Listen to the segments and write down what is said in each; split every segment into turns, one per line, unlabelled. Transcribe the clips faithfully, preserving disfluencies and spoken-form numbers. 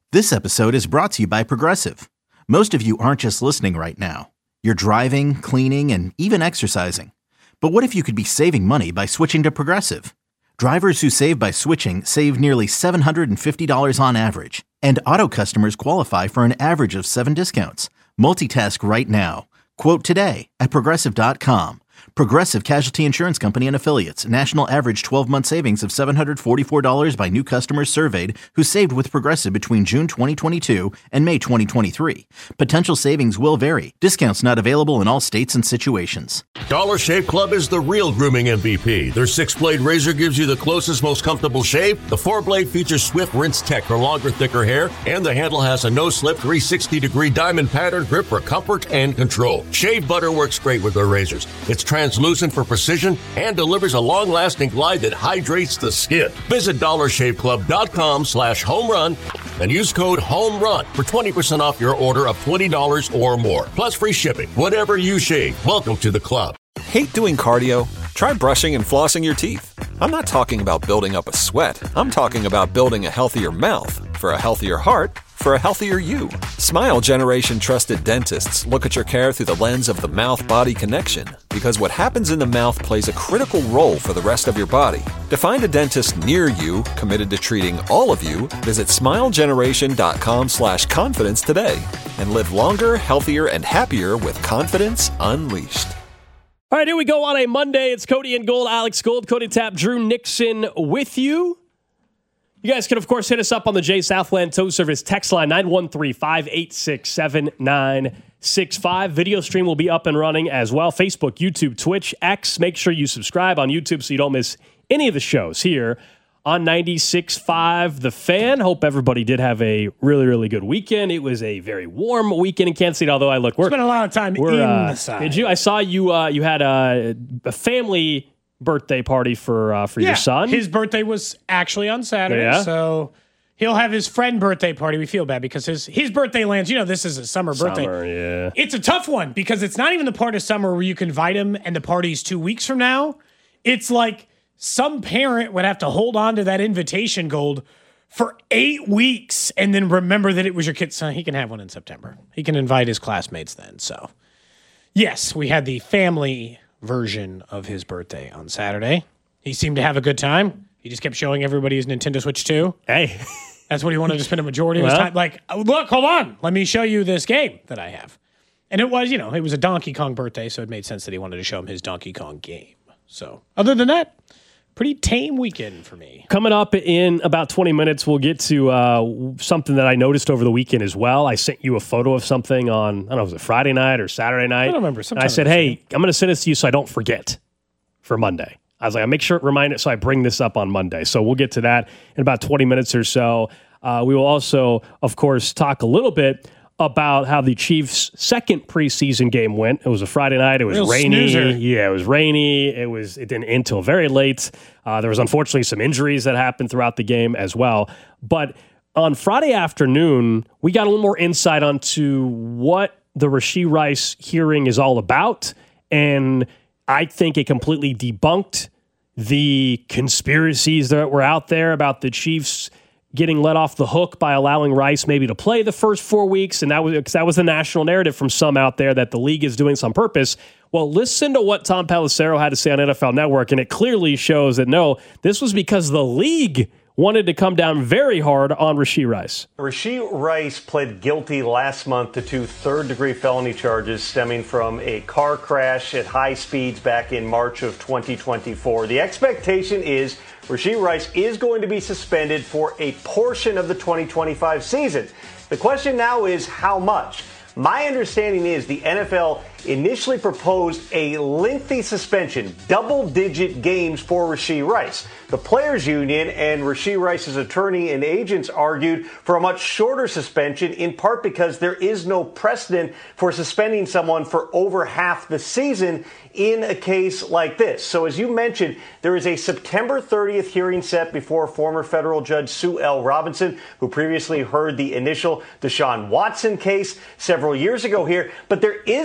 This episode is brought to you by Progressive. Most of you aren't just listening right now. You're driving, cleaning, and even exercising. But what if you could be saving money by switching to Progressive? Drivers who save by switching save nearly seven hundred fifty dollars on average. And auto customers qualify for an average of seven discounts. Multitask right now. Quote today at Progressive dot com. Progressive Casualty Insurance Company and Affiliates. National average twelve-month savings of seven hundred forty-four dollars by new customers surveyed who saved with Progressive between June twenty twenty-two and May twenty twenty-three. Potential savings will vary. Discounts not available in all states and situations.
Dollar Shave Club is the real grooming M V P. Their six-blade razor gives you the closest, most comfortable shave. The four-blade features swift rinse tech for longer, thicker hair. And the handle has a no-slip three hundred sixty degree diamond pattern grip for comfort and control. Shave butter works great with their razors. It's translucent for precision and delivers a long-lasting glide that hydrates the skin. Visit dollar shave club dot com slash home run and use code HOMERUN for twenty percent off your order of twenty dollars or more. Plus free shipping. Whatever you shave, welcome to the club.
Hate doing cardio? Try brushing and flossing your teeth. I'm not talking about building up a sweat. I'm talking about building a healthier mouth for a healthier heart for a healthier you. Smile Generation trusted dentists look at your care through the lens of the mouth-body connection, because what happens in the mouth plays a critical role for the rest of your body. To find a dentist near you committed to treating all of you, visit smilegeneration.com slash confidence today and live longer, healthier, and happier with confidence unleashed.
All right, here we go on a Monday. It's Cody and Gold, Alex Gold, Cody Tapp, Drew Nixon with you. You guys can, of course, hit us up on the Jay Southland Tow Service text line, nine one three, five eight six, seven nine six five. Video stream will be up and running as well. Facebook, YouTube, Twitch, X. Make sure you subscribe on YouTube so you don't miss any of the shows here on ninety-six point five The Fan. Hope everybody did have a really, really good weekend. It was a very warm weekend in Kansas City, although I look, we're
spent a lot of time
we're,
in
uh,
the side.
Did you? I saw you. Uh, you had a, a family birthday party for uh, for
yeah,
your son.
His birthday was actually on Saturday,
yeah.
so he'll have his friend birthday party. We feel bad because his his birthday lands. You know, this is a summer birthday.
Summer, yeah.
It's a tough one because it's not even the part of summer where you can invite him and the party's two weeks from now. It's like some parent would have to hold on to that invitation gold for eight weeks and then remember that it was your kid's son. He can have one in September. He can invite his classmates then. So, yes, we had the family version of his birthday on Saturday. He seemed to have a good time. He just kept showing everybody his Nintendo Switch two.
Hey.
That's what he wanted to spend a majority of his
well.
time. Like, look, hold on. Let me show you this game that I have. And it was, you know, it was a Donkey Kong birthday, so it made sense that he wanted to show him his Donkey Kong game. So, other than that, pretty tame weekend for me.
Coming up in about twenty minutes, we'll get to uh, something that I noticed over the weekend as well. I sent you a photo of something on, I don't know, was it Friday night or Saturday night?
I don't remember.
And I said, hey, I'm going to send this to you so I don't forget for Monday. I was like, I'll make sure, remind it so I bring this up on Monday. So we'll get to that in about twenty minutes or so. Uh, we will also, of course, talk a little bit about how the Chiefs' second preseason game went. It was a Friday night. It was
Real
rainy.
snoozer.
Yeah, it was rainy. It was. It didn't end until very late. Uh, there was unfortunately some injuries that happened throughout the game as well. But on Friday afternoon, we got a little more insight onto what the Rashee Rice hearing is all about, and I think it completely debunked the conspiracies that were out there about the Chiefs getting let off the hook by allowing Rice maybe to play the first four weeks. And that was because that was the national narrative from some out there that the league is doing this on purpose. Well, listen to what Tom Pelissero had to say on N F L Network, and it clearly shows that, no, this was because the league wanted to come down very hard on Rashee Rice.
Rashee Rice pled guilty last month to two third-degree felony charges stemming from a car crash at high speeds back in March of twenty twenty-four. The expectation is Rashee Rice is going to be suspended for a portion of the twenty twenty-five season. The question now is how much? My understanding is the N F L initially proposed a lengthy suspension, double-digit games for Rashee Rice. The Players Union and Rashee Rice's attorney and agents argued for a much shorter suspension, in part because there is no precedent for suspending someone for over half the season in a case like this. So as you mentioned, there is a September thirtieth hearing set before former federal judge Sue L. Robinson, who previously heard the initial Deshaun Watson case several years ago here. But there is still a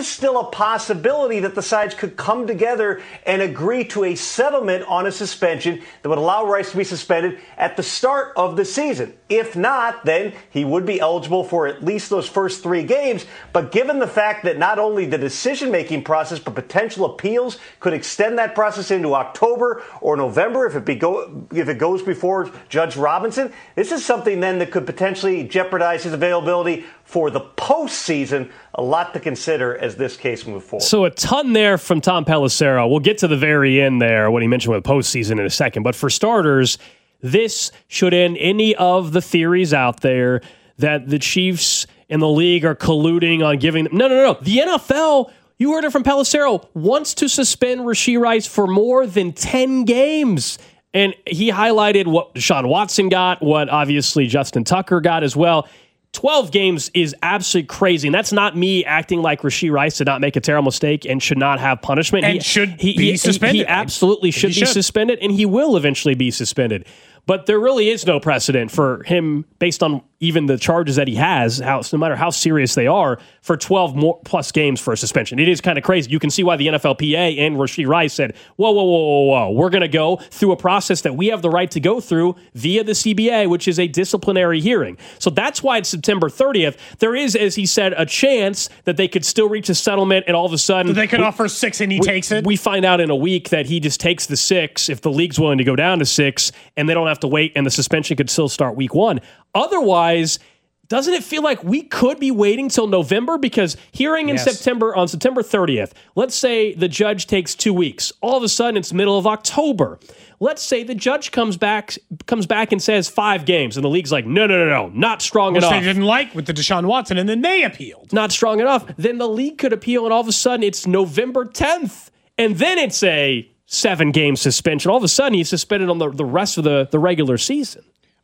a possibility that the sides could come together and agree to a settlement on a suspension that would allow Rice to be suspended at the start of the season. If not, then he would be eligible for at least those first three games. But given the fact that not only the decision-making process, but potential appeals could extend that process into October or November if it, be go, if it goes before Judge Robinson, this is something then that could potentially jeopardize his availability for the postseason. A lot to consider as this case moves forward.
So a ton there from Tom Pelissero. We'll get to the very end there, what he mentioned with postseason in a second. But for starters, this should end any of the theories out there that the Chiefs and the league are colluding on giving them. No, no, no. The N F L, you heard it from Pelissero, wants to suspend Rashee Rice for more than ten games. And he highlighted what Deshaun Watson got, what obviously Justin Tucker got as well. twelve games is absolutely crazy. And that's not me acting like Rashee Rice did not make a terrible mistake and should not have punishment.
And
he,
should
he,
be
he,
suspended.
He, he absolutely should
he
be
should.
suspended, and he will eventually be suspended. But there really is no precedent for him, based on even the charges that he has, how, no matter how serious they are, for twelve more plus games for a suspension. It is kind of crazy. You can see why the N F L P A and Rashee Rice said, whoa, whoa, whoa, whoa, whoa. We're going to go through a process that we have the right to go through via the C B A, which is a disciplinary hearing. So that's why it's September thirtieth. There is, as he said, a chance that they could still reach a settlement, and all of a sudden...
They could
we,
offer six and he
we,
takes it?
We find out in a week that he just takes the six if the league's willing to go down to six, and they don't have to wait, and the suspension could still start week one. Otherwise... doesn't it feel like we could be waiting till November? Because hearing in
yes.
September, on September thirtieth, let's say the judge takes two weeks. All of a sudden, it's middle of October. Let's say the judge comes back comes back and says five games, and the league's like, no, no, no, no, not strong
Which
enough.
they didn't like with the Deshaun Watson, and then they appealed.
Not strong enough. Then the league could appeal, and all of a sudden, it's November tenth. And then it's a seven-game suspension. All of a sudden, he's suspended on the, the rest of the, the regular season.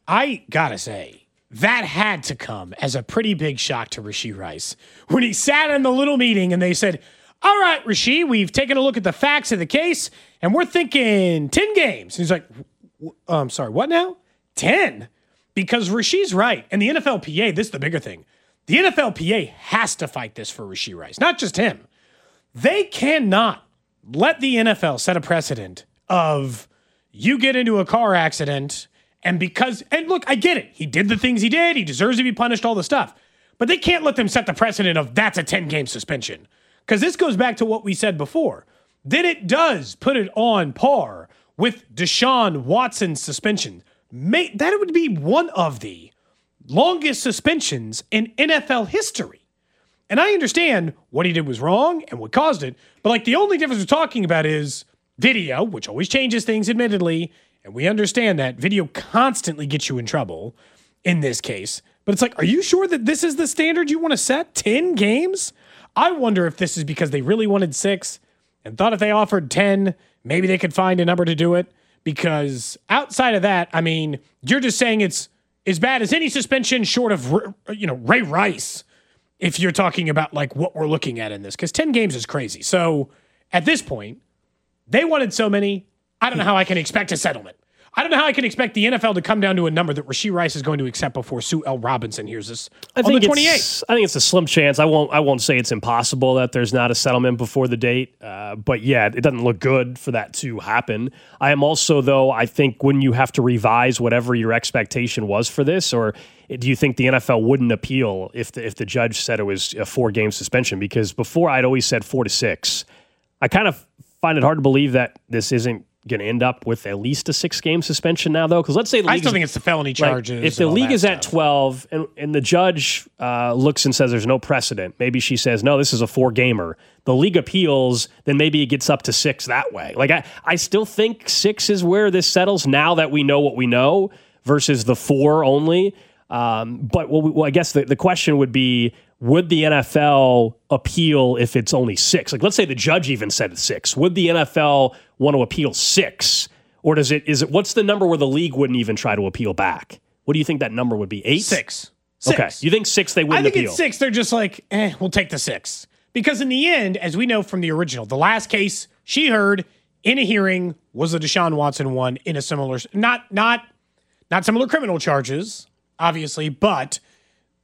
I gotta say, that had to come as a pretty big shock to Rashee Rice when he sat in the little meeting and they said, all right, Rashee, we've taken a look at the facts of the case and we're thinking ten games. And he's like, I'm sorry, what now? ten? Because Rashee's right. And the N F L P A, this is the bigger thing. The N F L P A has to fight this for Rashee Rice, not just him. They cannot let the N F L set a precedent of you get into a car accident and because, and look, I get it. He did the things he did. He deserves to be punished, all the stuff. But they can't let them set the precedent of that's a ten-game suspension. Because this goes back to what we said before. Then it does put it on par with Deshaun Watson's suspension. May, that would be one of the longest suspensions in N F L history. And I understand what he did was wrong and what caused it. But like the only difference we're talking about is video, which always changes things, admittedly. And we understand that video constantly gets you in trouble in this case. But it's like, are you sure that this is the standard you want to set? ten games? I wonder if this is because they really wanted six and thought if they offered ten, maybe they could find a number to do it. Because outside of that, I mean, you're just saying it's as bad as any suspension short of, you know, Ray Rice, if you're talking about like what we're looking at in this. Because ten games is crazy. So at this point, they wanted so many. I don't know how I can expect a settlement. I don't know how I can expect the N F L to come down to a number that Rashee Rice is going to accept before Sue L. Robinson hears this
I
on
think
the twenty-eighth.
It's, I think it's a slim chance. I won't. I won't say it's impossible that there's not a settlement before the date. Uh, but yeah, it doesn't look good for that to happen. I am also, though, I think when you have to revise whatever your expectation was for this, or do you think the N F L wouldn't appeal if the, if the judge said it was a four-game suspension? Because before I'd always said four to six. I kind of find it hard to believe that this isn't going to end up with at least a six-game suspension now, though? Because let's say the
I
league
still
is,
think it's the felony charges.
Like, if the
and all
league
that
is at
stuff.
twelve and, and the judge uh, looks and says there's no precedent, maybe she says, no, this is a four-gamer. The league appeals, then maybe it gets up to six that way. Like I, I still think six is where this settles now that we know what we know versus the four only. Um, but well, well, I guess the, the question would be, would the N F L appeal if it's only six? Like, let's say the judge even said it's six. Would the N F L want to appeal six? Or does it, is it, what's the number where the league wouldn't even try to appeal back? What do you think that number would be? Eight?
Six.
Okay.
Six.
You think six they wouldn't
I think
appeal?
it's six. They're just like, eh, we'll take the six. Because in the end, as we know from the original, the last case she heard in a hearing was the Deshaun Watson one in a similar, not, not, not similar criminal charges, obviously, but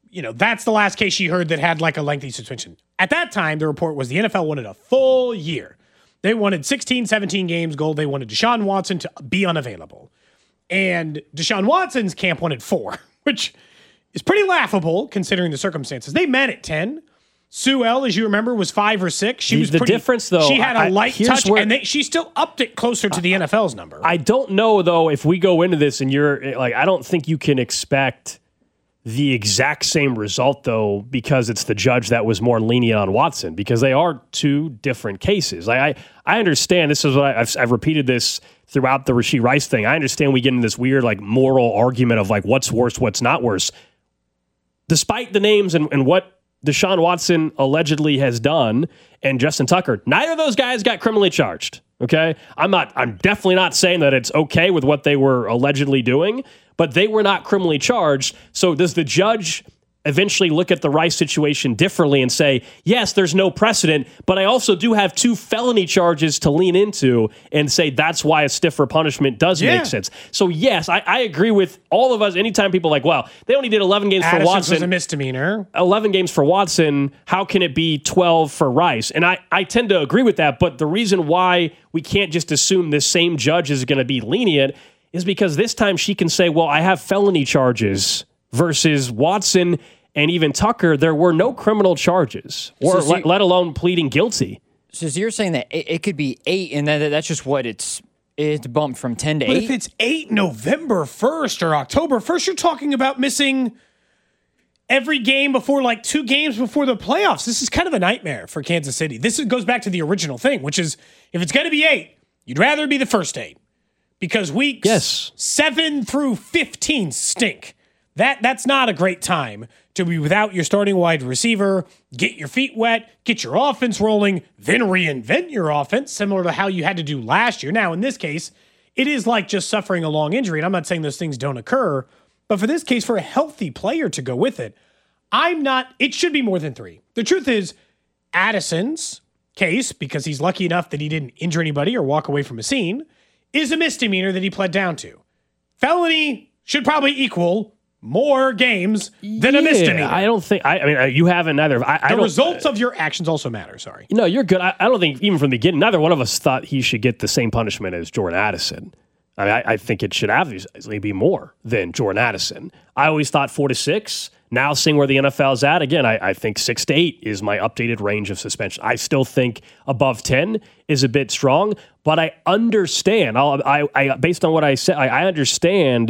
you know, that's the last case she heard that had like a lengthy suspension. At that time, the report was the N F L wanted a full year. They wanted sixteen, seventeen games gold. They wanted Deshaun Watson to be unavailable. And Deshaun Watson's camp wanted four, which is pretty laughable considering the circumstances. They met at ten. Sue L, as you remember, was five or six. She
the,
was
the
pretty,
difference, though.
She had a
I,
light touch,
where,
and they, she still upped it closer to the N F L's number.
I don't know, though, if we go into this and you're like, I don't think you can expect the exact same result, though, because it's the judge that was more lenient on Watson, because they are two different cases. Like, I, I understand. This is what I, I've, I've repeated this throughout the Rashee Rice thing. I understand we get into this weird, like, moral argument of like what's worse, what's not worse. Despite the names and, and what Deshaun Watson allegedly has done and Justin Tucker, neither of those guys got criminally charged. Okay. I'm not, I'm definitely not saying that it's okay with what they were allegedly doing, but they were not criminally charged. So does the judge eventually look at the Rice situation differently and say, yes, there's no precedent, but I also do have two felony charges to lean into and say that's why a stiffer punishment does yeah. make sense. So yes, I, I agree with all of us. Anytime people are like, well, they only did eleven games
Addison's
for Watson.
was a misdemeanor.
eleven games for Watson. How can it be twelve for Rice? And I, I tend to agree with that. But the reason why we can't just assume this same judge is going to be lenient is because this time she can say, well, I have felony charges versus Watson and even Tucker, there were no criminal charges, or
so, so
let, let alone pleading guilty.
So, so you're saying that it, it could be eight, and then that's just what it's it's bumped from ten to
but
eight?
If it's eight November first or October first, you're talking about missing every game before, like two games before the playoffs. This is kind of a nightmare for Kansas City. This is, goes back to the original thing, which is if it's going to be eight, you'd rather be the first eight because weeks
yes.
seven through fifteen stink. That That's not a great time to be without your starting wide receiver, get your feet wet, get your offense rolling, then reinvent your offense, similar to how you had to do last year. Now, in this case, it is like just suffering a long injury, and I'm not saying those things don't occur, but for this case, for a healthy player to go with it, I'm not, it should be more than three. The truth is, Addison's case, because he's lucky enough that he didn't injure anybody or walk away from a scene, is a misdemeanor that he pled down to. Felony should probably equal more games than
yeah,
a misdemeanor.
I don't think, I, I mean, you haven't either. I,
the
I don't,
results of your actions also matter, sorry.
No, you're good. I, I don't think, even from the beginning, neither one of us thought he should get the same punishment as Jordan Addison. I mean, I, I think it should obviously be more than Jordan Addison. I always thought four to six. Now seeing where the N F L is at, again, I, I think six to eight is my updated range of suspension. I still think above ten is a bit strong, but I understand. I'll, I, I based on what I said, I, I understand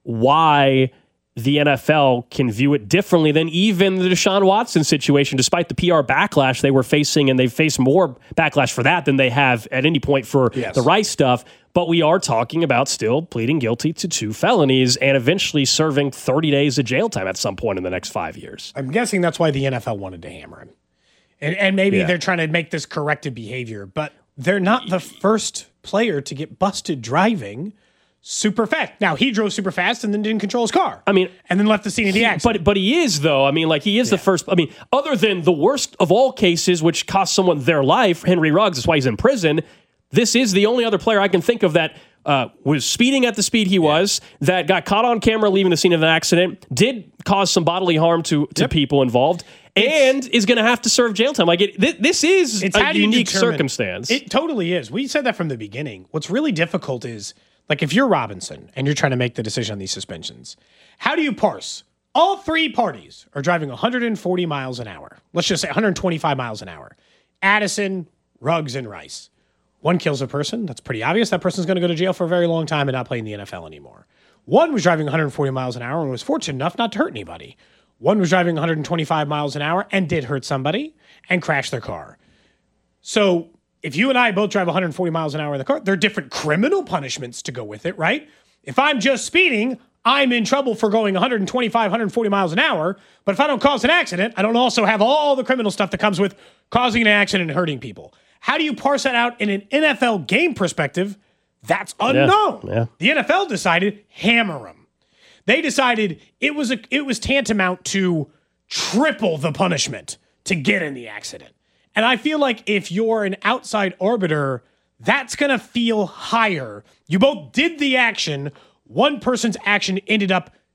why the N F L can view it differently than even the Deshaun Watson situation, despite the P R backlash they were facing, and they've faced more backlash for that than they have at any point for
yes.
the Rice stuff. But we are talking about still pleading guilty to two felonies and eventually serving thirty days of jail time at some point in the next five years.
I'm guessing that's why the N F L wanted to hammer him. And, and maybe
yeah.
they're trying to make this corrective behavior, but they're not the first player to get busted driving super fast. Now, he drove super fast and then didn't control his car.
I mean,
and then left the scene of the accident.
But but he is, though. I mean, like, he is yeah. the first. I mean, other than the worst of all cases, which cost someone their life, Henry Ruggs, that's why he's in prison, this is the only other player I can think of that uh, was speeding at the speed he yeah. was, that got caught on camera leaving the scene of an accident, did cause some bodily harm to, to yep. people involved, it's, and is going to have to serve jail time. Like, it, th- this is
it's
a unique circumstance.
It totally is. We said that from the beginning. What's really difficult is, like, if you're Robinson and you're trying to make the decision on these suspensions, how do you parse? All three parties are driving one hundred forty miles an hour. Let's just say one hundred twenty-five miles an hour. Addison, Ruggs, and Rice. One kills a person. That's pretty obvious. That person's going to go to jail for a very long time and not play in the N F L anymore. One was driving one hundred forty miles an hour and was fortunate enough not to hurt anybody. One was driving one hundred twenty-five miles an hour and did hurt somebody and crashed their car. So if you and I both drive one hundred forty miles an hour in the car, there are different criminal punishments to go with it, right? If I'm just speeding, I'm in trouble for going one hundred twenty-five, one hundred forty miles an hour. But if I don't cause an accident, I don't also have all the criminal stuff that comes with causing an accident and hurting people. How do you parse that out in an N F L game perspective? That's unknown.
Yeah, yeah.
The N F L decided hammer them. They decided it was a, it was tantamount to triple the punishment to get in the accident. And I feel like if you're an outside arbiter, that's going to feel higher. You both did the action. One person's action ended up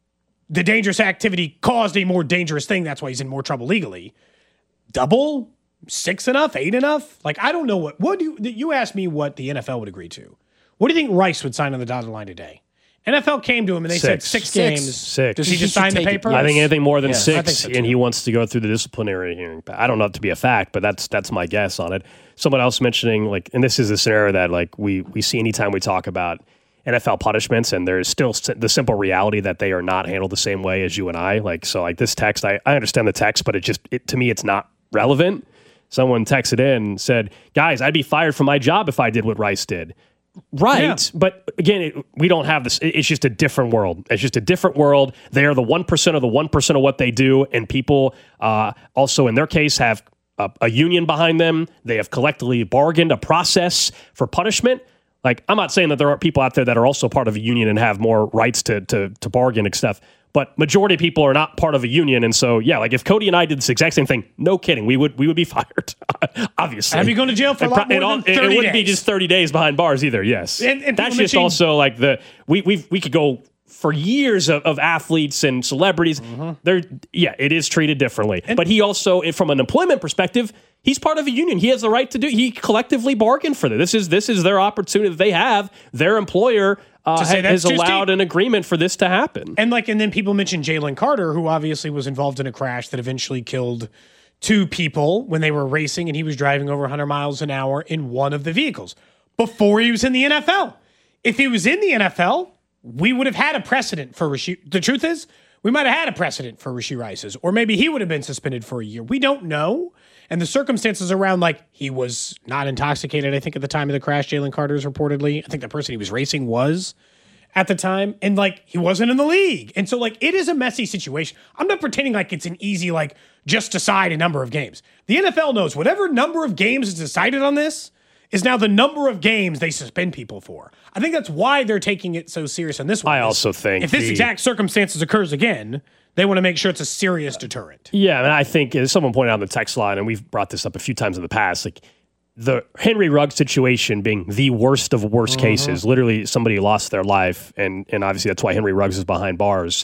the dangerous activity caused a more dangerous thing. That's why he's in more trouble legally. Double? Six enough? Eight enough? Like, I don't know what, what do you, you asked me what the N F L would agree to. What do you think Rice would sign on the dotted line today? N F L came to him and they
six.
said six,
six
games.
Six.
Does he, he just sign the paper?
I think anything more than
yes.
six,
so
and he wants to go through the disciplinary hearing. I don't know it to be a fact, but that's that's my guess on it. Someone else mentioning, like, and this is a scenario that like we we see anytime we talk about N F L punishments, and there's still the simple reality that they are not handled the same way as you and I. Like, so like this text, I, I understand the text, but it just it, to me it's not relevant. Someone texted in and said, guys, I'd be fired from my job if I did what Rice did. Right. Yeah. But again, it, we don't have this. It's just a different world. It's just a different world. They are the one percent of the one percent of what they do. And people uh, also, in their case, have a, a union behind them. They have collectively bargained a process for punishment. Like, I'm not saying that there aren't people out there that are also part of a union and have more rights to to, to bargain and stuff. But majority of people are not part of a union, and so yeah, like if Cody and I did this exact same thing, no kidding, we would we would be fired. Obviously,
I'd be going to jail for a lot more than thirty days.
It wouldn't be just thirty days behind bars either. Yes,
and, and
that's just also like the we we we could go for years of, of athletes and celebrities. Mm-hmm. They're yeah, it is treated differently. And, but he also, from an employment perspective, he's part of a union. He has the right to do. He collectively bargained for this. This is this is their opportunity that they have. Their employer. Uh, has allowed an agreement for this to happen.
And like, and then people mentioned Jalen Carter, who obviously was involved in a crash that eventually killed two people when they were racing, and he was driving over one hundred miles an hour in one of the vehicles before he was in the N F L. If he was in the N F L, we would have had a precedent for Rashee. The truth is, we might have had a precedent for Rashee Rice's, or maybe he would have been suspended for a year. We don't know. And the circumstances around, like, he was not intoxicated, I think, at the time of the crash, Jalen Carter's reportedly. I think the person he was racing was at the time. And, like, he wasn't in the league. And so, like, it is a messy situation. I'm not pretending like it's an easy, like, just decide a number of games. The N F L knows whatever number of games is decided on this is now the number of games they suspend people for. I think that's why they're taking it so serious on this one.
I also think
if this
the,
exact circumstances occurs again, they want to make sure it's a serious deterrent.
Yeah, and I think, as someone pointed out on the text line, and we've brought this up a few times in the past, like the Henry Ruggs situation being the worst of worst mm-hmm. cases, literally somebody lost their life, and and obviously that's why Henry Ruggs is behind bars.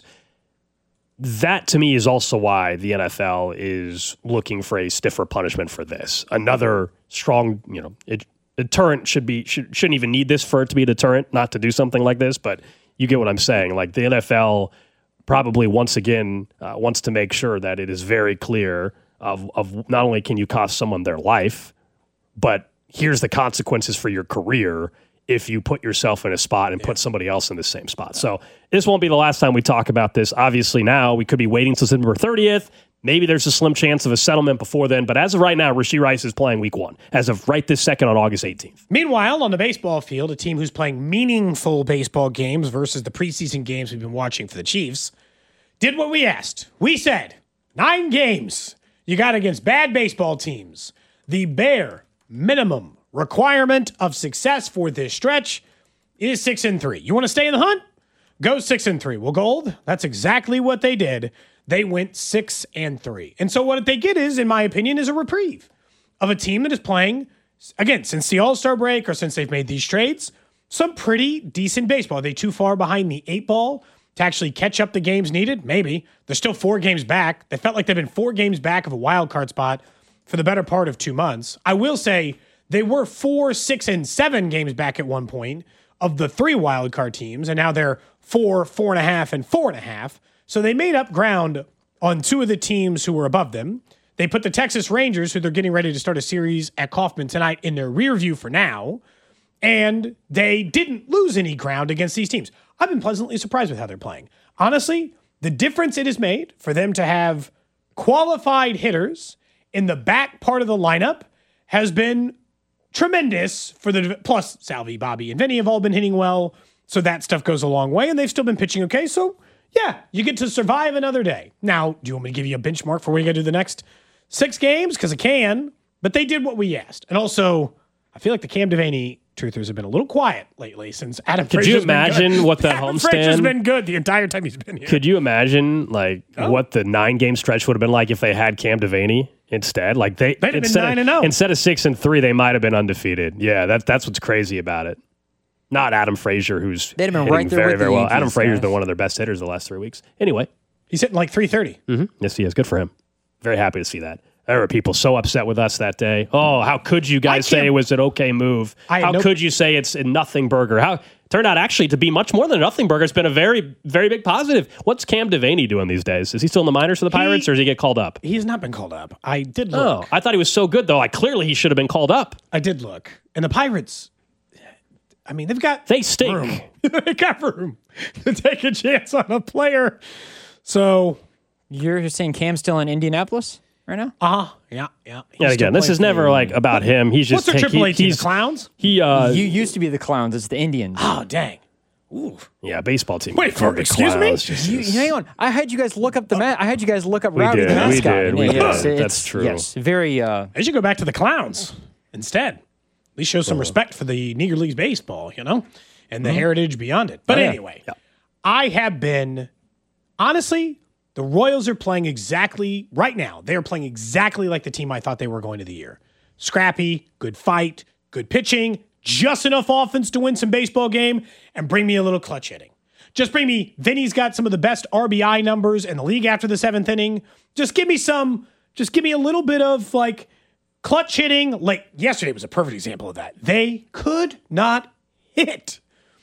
That, to me, is also why the N F L is looking for a stiffer punishment for this. Another strong, you know, it, deterrent should be should, shouldn't even need this for it to be a deterrent, not to do something like this, but you get what I'm saying. Like, the N F L probably once again uh, wants to make sure that it is very clear of, of not only can you cost someone their life, but here's the consequences for your career if you put yourself in a spot and yeah. put somebody else in the same spot. So this won't be the last time we talk about this. Obviously now we could be waiting until September thirtieth. Maybe there's a slim chance of a settlement before then, but as of right now, Rashee Rice is playing week one, as of right this second on August eighteenth.
Meanwhile, on the baseball field, a team who's playing meaningful baseball games versus the preseason games we've been watching for the Chiefs did what we asked. We said, nine games you got against bad baseball teams. The bare minimum requirement of success for this stretch is six and three. You want to stay in the hunt? Go six and three. Well, Gold, that's exactly what they did. They went six and three. And so what they get is, in my opinion, is a reprieve of a team that is playing, again, since the All-Star break or since they've made these trades, some pretty decent baseball. Are they too far behind the eight ball to actually catch up the games needed? Maybe. They're still four games back. They felt like they've been four games back of a wild card spot for the better part of two months. I will say they were four, six, and seven games back at one point of the three wild card teams, and now they're four, four and a half, and four and a half. So they made up ground on two of the teams who were above them. They put the Texas Rangers, who they're getting ready to start a series at Kauffman tonight, in their rear view for now. And they didn't lose any ground against these teams. I've been pleasantly surprised with how they're playing. Honestly, the difference it has made for them to have qualified hitters in the back part of the lineup has been tremendous for the, plus Salvi, Bobby, and Vinny have all been hitting well. So that stuff goes a long way, and they've still been pitching okay. So yeah, you get to survive another day. Now, do you want me to give you a benchmark for where you got to do the next six games? Because I can, but they did what we asked. And also, I feel like the Cam Devaney truthers have been a little quiet lately since Adam Could Frazier's
you imagine what that
Adam
homestand...
Frazier's been good the entire time he's been here.
Could you imagine like oh. what the nine-game stretch would have been like if they had Cam Devaney instead? Like they,
They'd have been nine and oh.
Instead of six and three, they might have been undefeated. Yeah, that, that's what's crazy about it. Not Adam Frazier, who's
They'd have been
hitting
right there
very,
with
very
the
well.
Yankees,
Adam Frazier's
guys.
been one of their best hitters the last three weeks. Anyway,
He's hitting like three thirty.
Mm-hmm. Yes, he is. Good for him. Very happy to see that. There were people so upset with us that day. Oh, how could you guys say it was an okay move? How no, could you say it's a nothing burger? How turned out actually to be much more than a nothing burger. It's been a very, very big positive. What's Cam Devaney doing these days? Is he still in the minors for the Pirates, he, or does he get called up?
He has not been called up. I did look.
Oh, I thought he was so good, though. Like, clearly he should have been called up.
I did look. And the Pirates, I mean, they've got
They stink.
room. They got room to take a chance on a player. So
You're saying Cam's still in Indianapolis right now?
Uh-huh. Yeah, yeah.
Yeah, again, this is never like about him. He's just
What's their Triple A
he,
team?
he's
The Clowns?
He uh
You used to be the Clowns. It's the Indians.
Oh, dang. Ooh.
Yeah, baseball team.
Wait for
The
excuse me?
Clowns just
You,
is-
hang on. I had you guys look up the ma- I had you guys look up
We
Rowdy
did,
the
we
mascot.
did, we
Yeah,
did.
yes, it's-
That's true.
Yes, very. Uh,
They should go back to the Clowns instead. At least show some respect for the Negro Leagues baseball, you know, and the heritage beyond it. But
Oh, yeah.
anyway, I have been, honestly, the Royals are playing exactly, right now, they are playing exactly like the team I thought they were going to the year. Scrappy, good fight, good pitching, just enough offense to win some baseball game, and bring me a little clutch hitting. Just bring me, Vinny's got some of the best R B I numbers in the league after the seventh inning. Just give me some, just give me a little bit of like clutch hitting. Like yesterday was a perfect example of that. They could not hit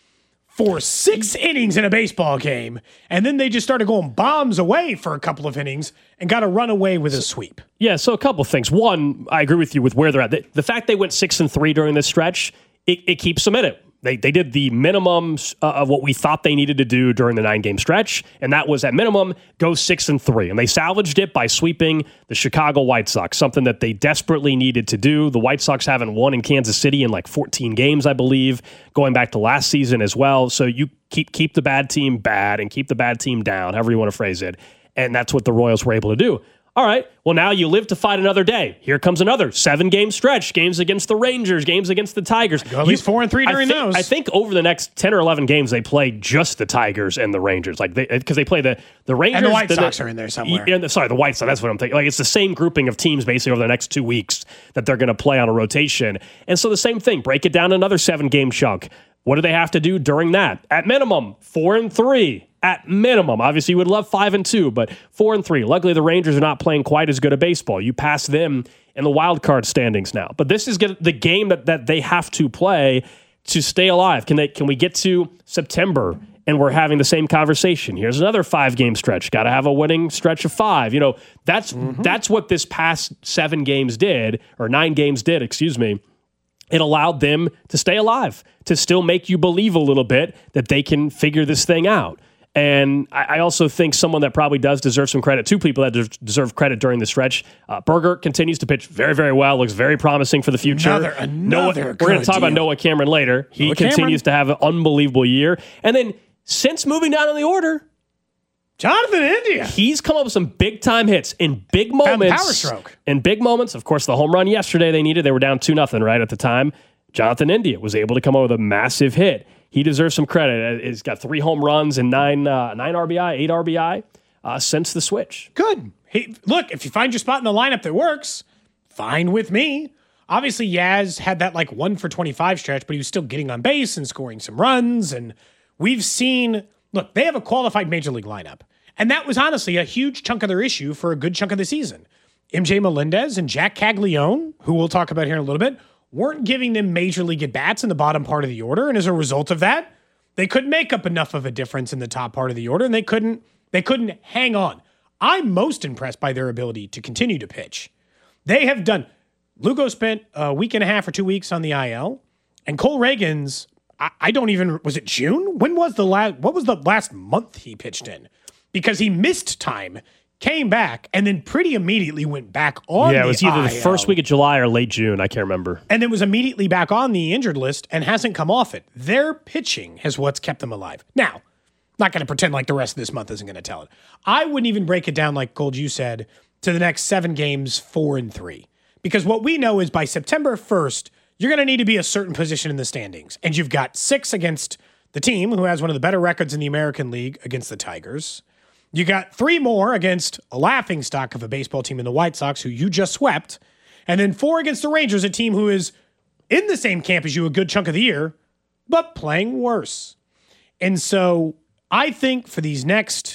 for six innings in a baseball game, and then they just started going bombs away for a couple of innings and got a run away with a sweep.
Yeah, so a couple of things. One, I agree with you with where they're at. The, the fact they went six and three during this stretch, it, it keeps them in it. They they did the minimums uh, of what we thought they needed to do during the nine-game stretch, and that was at minimum go six and three. And they salvaged it by sweeping the Chicago White Sox, something that they desperately needed to do. The White Sox haven't won in Kansas City in like fourteen games, I believe, going back to last season as well. So you keep keep the bad team bad and keep the bad team down, however you want to phrase it. And that's what the Royals were able to do. All right, well, now you live to fight another day. Here comes another seven-game stretch. Games against the Rangers, games against the Tigers.
Go at least four and three during
I think,
those.
I think over the next ten or eleven games, they play just the Tigers and the Rangers. Like they, because they play the, the Rangers.
And the White
the,
Sox are in there somewhere.
Yeah, the, sorry, the White Sox, that's what I'm thinking. Like it's the same grouping of teams basically over the next two weeks that they're going to play on a rotation. And so the same thing, break it down another seven-game chunk. What do they have to do during that? At minimum, four and three. At minimum. Obviously, you would love five and two, but four and three. Luckily, the Rangers are not playing quite as good a baseball. You pass them in the wild card standings now. But this is the game that, that they have to play to stay alive. Can they? Can we get to September and we're having the same conversation? Here's another five-game stretch. Got to have a winning stretch of five. You know, that's mm-hmm. that's what this past seven games did, or nine games did, excuse me. It allowed them to stay alive, to still make you believe a little bit that they can figure this thing out. And I also think someone that probably does deserve some credit, two people that deserve credit during the stretch. Uh, Berger continues to pitch very, very well, looks very promising for the future.
Another, another
Noah, we're going to talk
deal.
about Noah Cameron later. He
Noah
continues
Cameron?
to have an unbelievable year. And then since moving down in the order,
Jonathan India.
he's come up with some big-time hits in big moments.
power stroke.
In big moments. Of course, the home run yesterday they needed. They were down two nothing right at the time. Jonathan India was able to come up with a massive hit. He deserves some credit. He's got three home runs and nine uh, nine R B I, eight R B I uh, since the switch.
Good. Hey, look, if you find your spot in the lineup that works, fine with me. Obviously, Yaz had that like one for twenty-five stretch, but he was still getting on base and scoring some runs. And we've seen, look, they have a qualified major league lineup. And that was honestly a huge chunk of their issue for a good chunk of the season. M J Melendez and Jack Caglione, who we'll talk about here in a little bit, weren't giving them major league at-bats in the bottom part of the order. And as a result of that, they couldn't make up enough of a difference in the top part of the order, and they couldn't they couldn't hang on. I'm most impressed by their ability to continue to pitch. They have done, Lugo spent a week and a half or two weeks on the I L, and Cole Reagans, I, I don't even, was it June? When was the last, what was the last month he pitched in? Because he missed time, came back, and then pretty immediately went back on the
Yeah, it was either
I L.
the first week of July or late June. I can't remember.
And then was immediately back on the injured list and hasn't come off it. Their pitching is what's kept them alive. Now, not going to pretend like the rest of this month isn't going to tell it. I wouldn't even break it down like Gold, you said, to the next seven games, four and three. Because what we know is by September first, you're going to need to be a certain position in the standings. And you've got six against the team who has one of the better records in the American League against the Tigers. You got three more against a laughingstock of a baseball team in the White Sox, who you just swept. And then four against the Rangers, a team who is in the same camp as you a good chunk of the year, but playing worse. And so I think for these next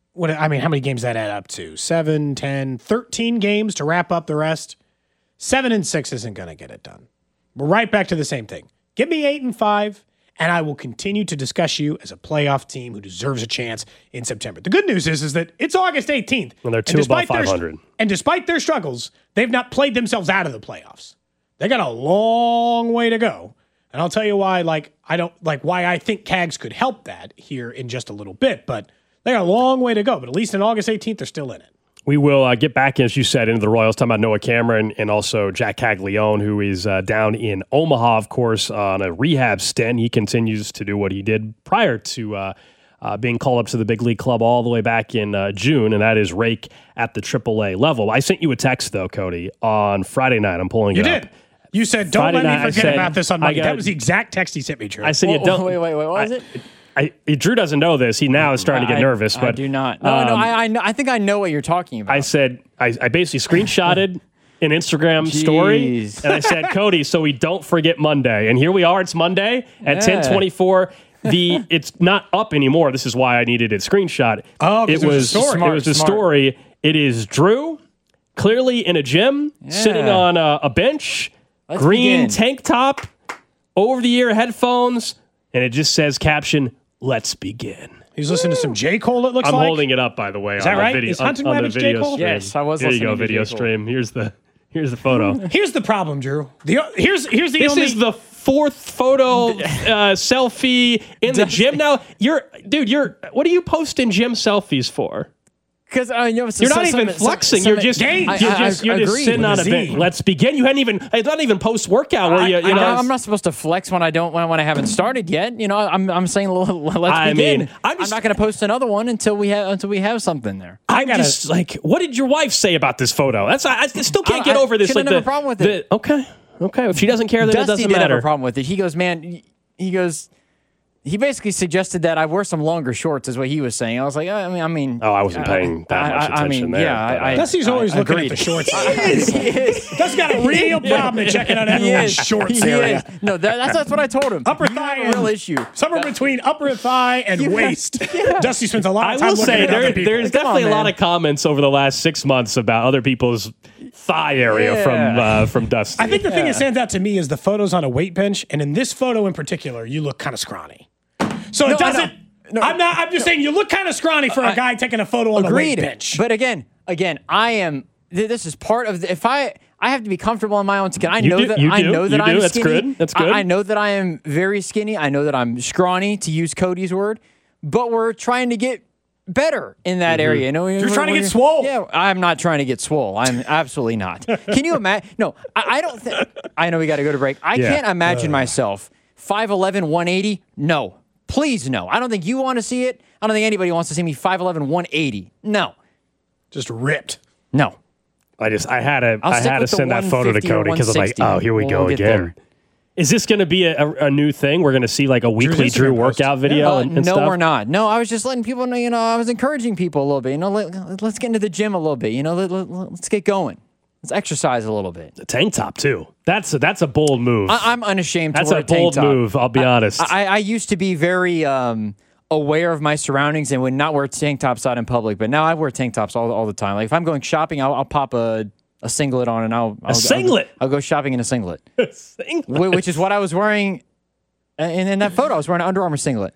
what I mean, how many games that add up to? Seven, ten, thirteen games to wrap up the rest. Seven and six isn't going to get it done. We're right back to the same thing. Give me eight and five, and I will continue to discuss you as a playoff team who deserves a chance in September. The good news is, is that it's August eighteenth.
And they're two above five hundred.
Their, and despite their struggles, they've not played themselves out of the playoffs. They got a long way to go. And I'll tell you why, like, I don't like why I think Cags could help that here in just a little bit, but they got a long way to go. But at least in August eighteenth, they're still in it.
We will uh, get back, as you said, into the Royals, talking about Noah Cameron and also Jack Caglione, who is uh, down in Omaha, of course, on a rehab stint. He continues to do what he did prior to uh, uh, being called up to the big league club all the way back in uh, June, and that is rake at the triple A level. I sent you a text, though, Cody, on Friday night. I'm pulling
you
it
did.
up.
You did. You said, don't
Friday
let me
night,
forget
said,
about this on Monday.
got,
that was the exact text he sent me, Drew.
I said,
whoa,
you don't.
Wait, wait, wait. What was
I,
it?
I, I, Drew doesn't know this. He now is starting to get
I,
nervous.
I
But
do not. No,
um,
no. I, I, know, I think I know what you're talking about.
I said, I, I basically screenshotted an Instagram
Jeez.
story, and I said, Cody, so we don't forget Monday. And here we are. It's Monday at
Yeah.
ten twenty-four. The it's not up anymore. This is why I needed it screenshot.
Oh, 'cause
it
it was a
was
story.
Smart,
it was a
smart.
story. It is Drew clearly in a gym,
Yeah.
sitting on a, a bench,
Let's
green
begin.
tank top, over the ear headphones, and it just says caption, "Let's begin."
He's listening to some J. Cole, it looks
I'm
like.
holding it up, by the way.
Is
on
that
the
right?
Video,
Is
on,
Hunting
on the
Rabbit's J.
video
Cole?
stream.
Yes, I was
Here you go,
listening to
video
J. Cole.
stream. Here's the here's the photo.
Here's the problem, Drew. The Here's, here's the
This
only...
is the fourth photo uh, selfie in the gym. Now, you're, dude, you're, what are you posting gym selfies for?
Because uh, you know, so,
You're not
so,
even
some-
flexing.
some-
You're just,
Games.
you're
I-
just,
I
you're just
agreed
sitting
with
on
a
a
Z.
bit. Let's begin. You hadn't even, it's not even post workout where you, you
I,
know.
I'm not supposed to flex when I don't when, when I haven't started yet. You know, I'm I'm saying let's
I
begin.
mean, I'm just-
not going to post another one until we have until we have something there.
I'm
gotta-
just like, what did your wife say about this photo? That's I, I still can't
I-
get
I-
over this.
she
Like
didn't
the,
have a problem with
the-
it.
Okay, okay. If she doesn't care, then
Dusty
it doesn't
did
matter.
have a problem with it. He goes, man. He goes. He basically suggested that I wear some longer shorts, is what he was saying. I was like, I mean, I mean.
Oh, I wasn't paying that
I-
much
I- I
attention
mean,
there.
Yeah,
but,
I, I,
Dusty's always
I
looking
agreed.
at the shorts.
he is. He is.
Dusty's got a real problem at checking out
He
everyone's
is.
shorts
He
area.
is. No, that, that's that's what I told him.
Upper
You
thigh
have a real
and-
issue.
Somewhere between upper thigh and
Yeah.
waist.
Yeah.
Dusty spends a lot
I
of time
will
looking
say
at
there,
other people.
there's
Come on,
definitely a lot
man.
of comments over the last six months about other people's thigh area
Yeah.
from uh, from Dusty.
I think the thing that stands out to me is the photos on a weight bench, and in this photo in particular, you look kind of scrawny. So
No,
it
I know.
doesn't.
No.
I'm not. I'm just saying you look kind of scrawny for a
I-
guy taking a photo on the weight
Agreed.
bench.
But again, again, I am. th- This is part of. The, if I, I have to be comfortable in my own skin. I
You
know
do-
that.
you
I
do.
know that
You do.
I'm
That's
skinny.
good. That's
I-
good.
I, know that I am very skinny. I know that I'm scrawny, to use Cody's word. But we're trying to get better in that
Mm-hmm.
area. You know,
You're trying to get swole.
Yeah, I'm not trying to get swole. I'm absolutely not. Can you imagine? No, I, I don't think. I know we got to go to break. I
Yeah.
can't imagine myself five eleven, one eighty. No, please no. I don't think you want to see it. I don't think anybody wants to see me five eleven, one eighty. No,
just ripped.
no.
I just I had to
I'll
I
stick
had to
with the
send that photo to
one fifty or
Cody because I'm like,
one sixty.
oh, here we
We'll-
go
we'll get
again.
there.
Is this going to be a, a, a new thing? We're going to see like a weekly
Instagram
Drew
post.
workout video
Uh,
and, and
no,
stuff?
we're not. No, I was just letting people know. You know, I was encouraging people a little bit. You know, let, let's get into the gym a little bit. You know, let, let, let's get going. Let's exercise a little bit.
The tank top too. That's a, that's a bold move.
I, I'm unashamed.
That's
to wear
a bold
tank top.
move. I'll be honest.
I, I used to be very um, aware of my surroundings and would not wear tank tops out in public. But now I wear tank tops all, all the time. Like if I'm going shopping, I'll, I'll pop a, a singlet on and I'll, I'll
singlet?
I'll, I'll go shopping in a singlet,
Singlet.
wh- which is what I was wearing. In, in that photo, I was wearing an Under Armour singlet,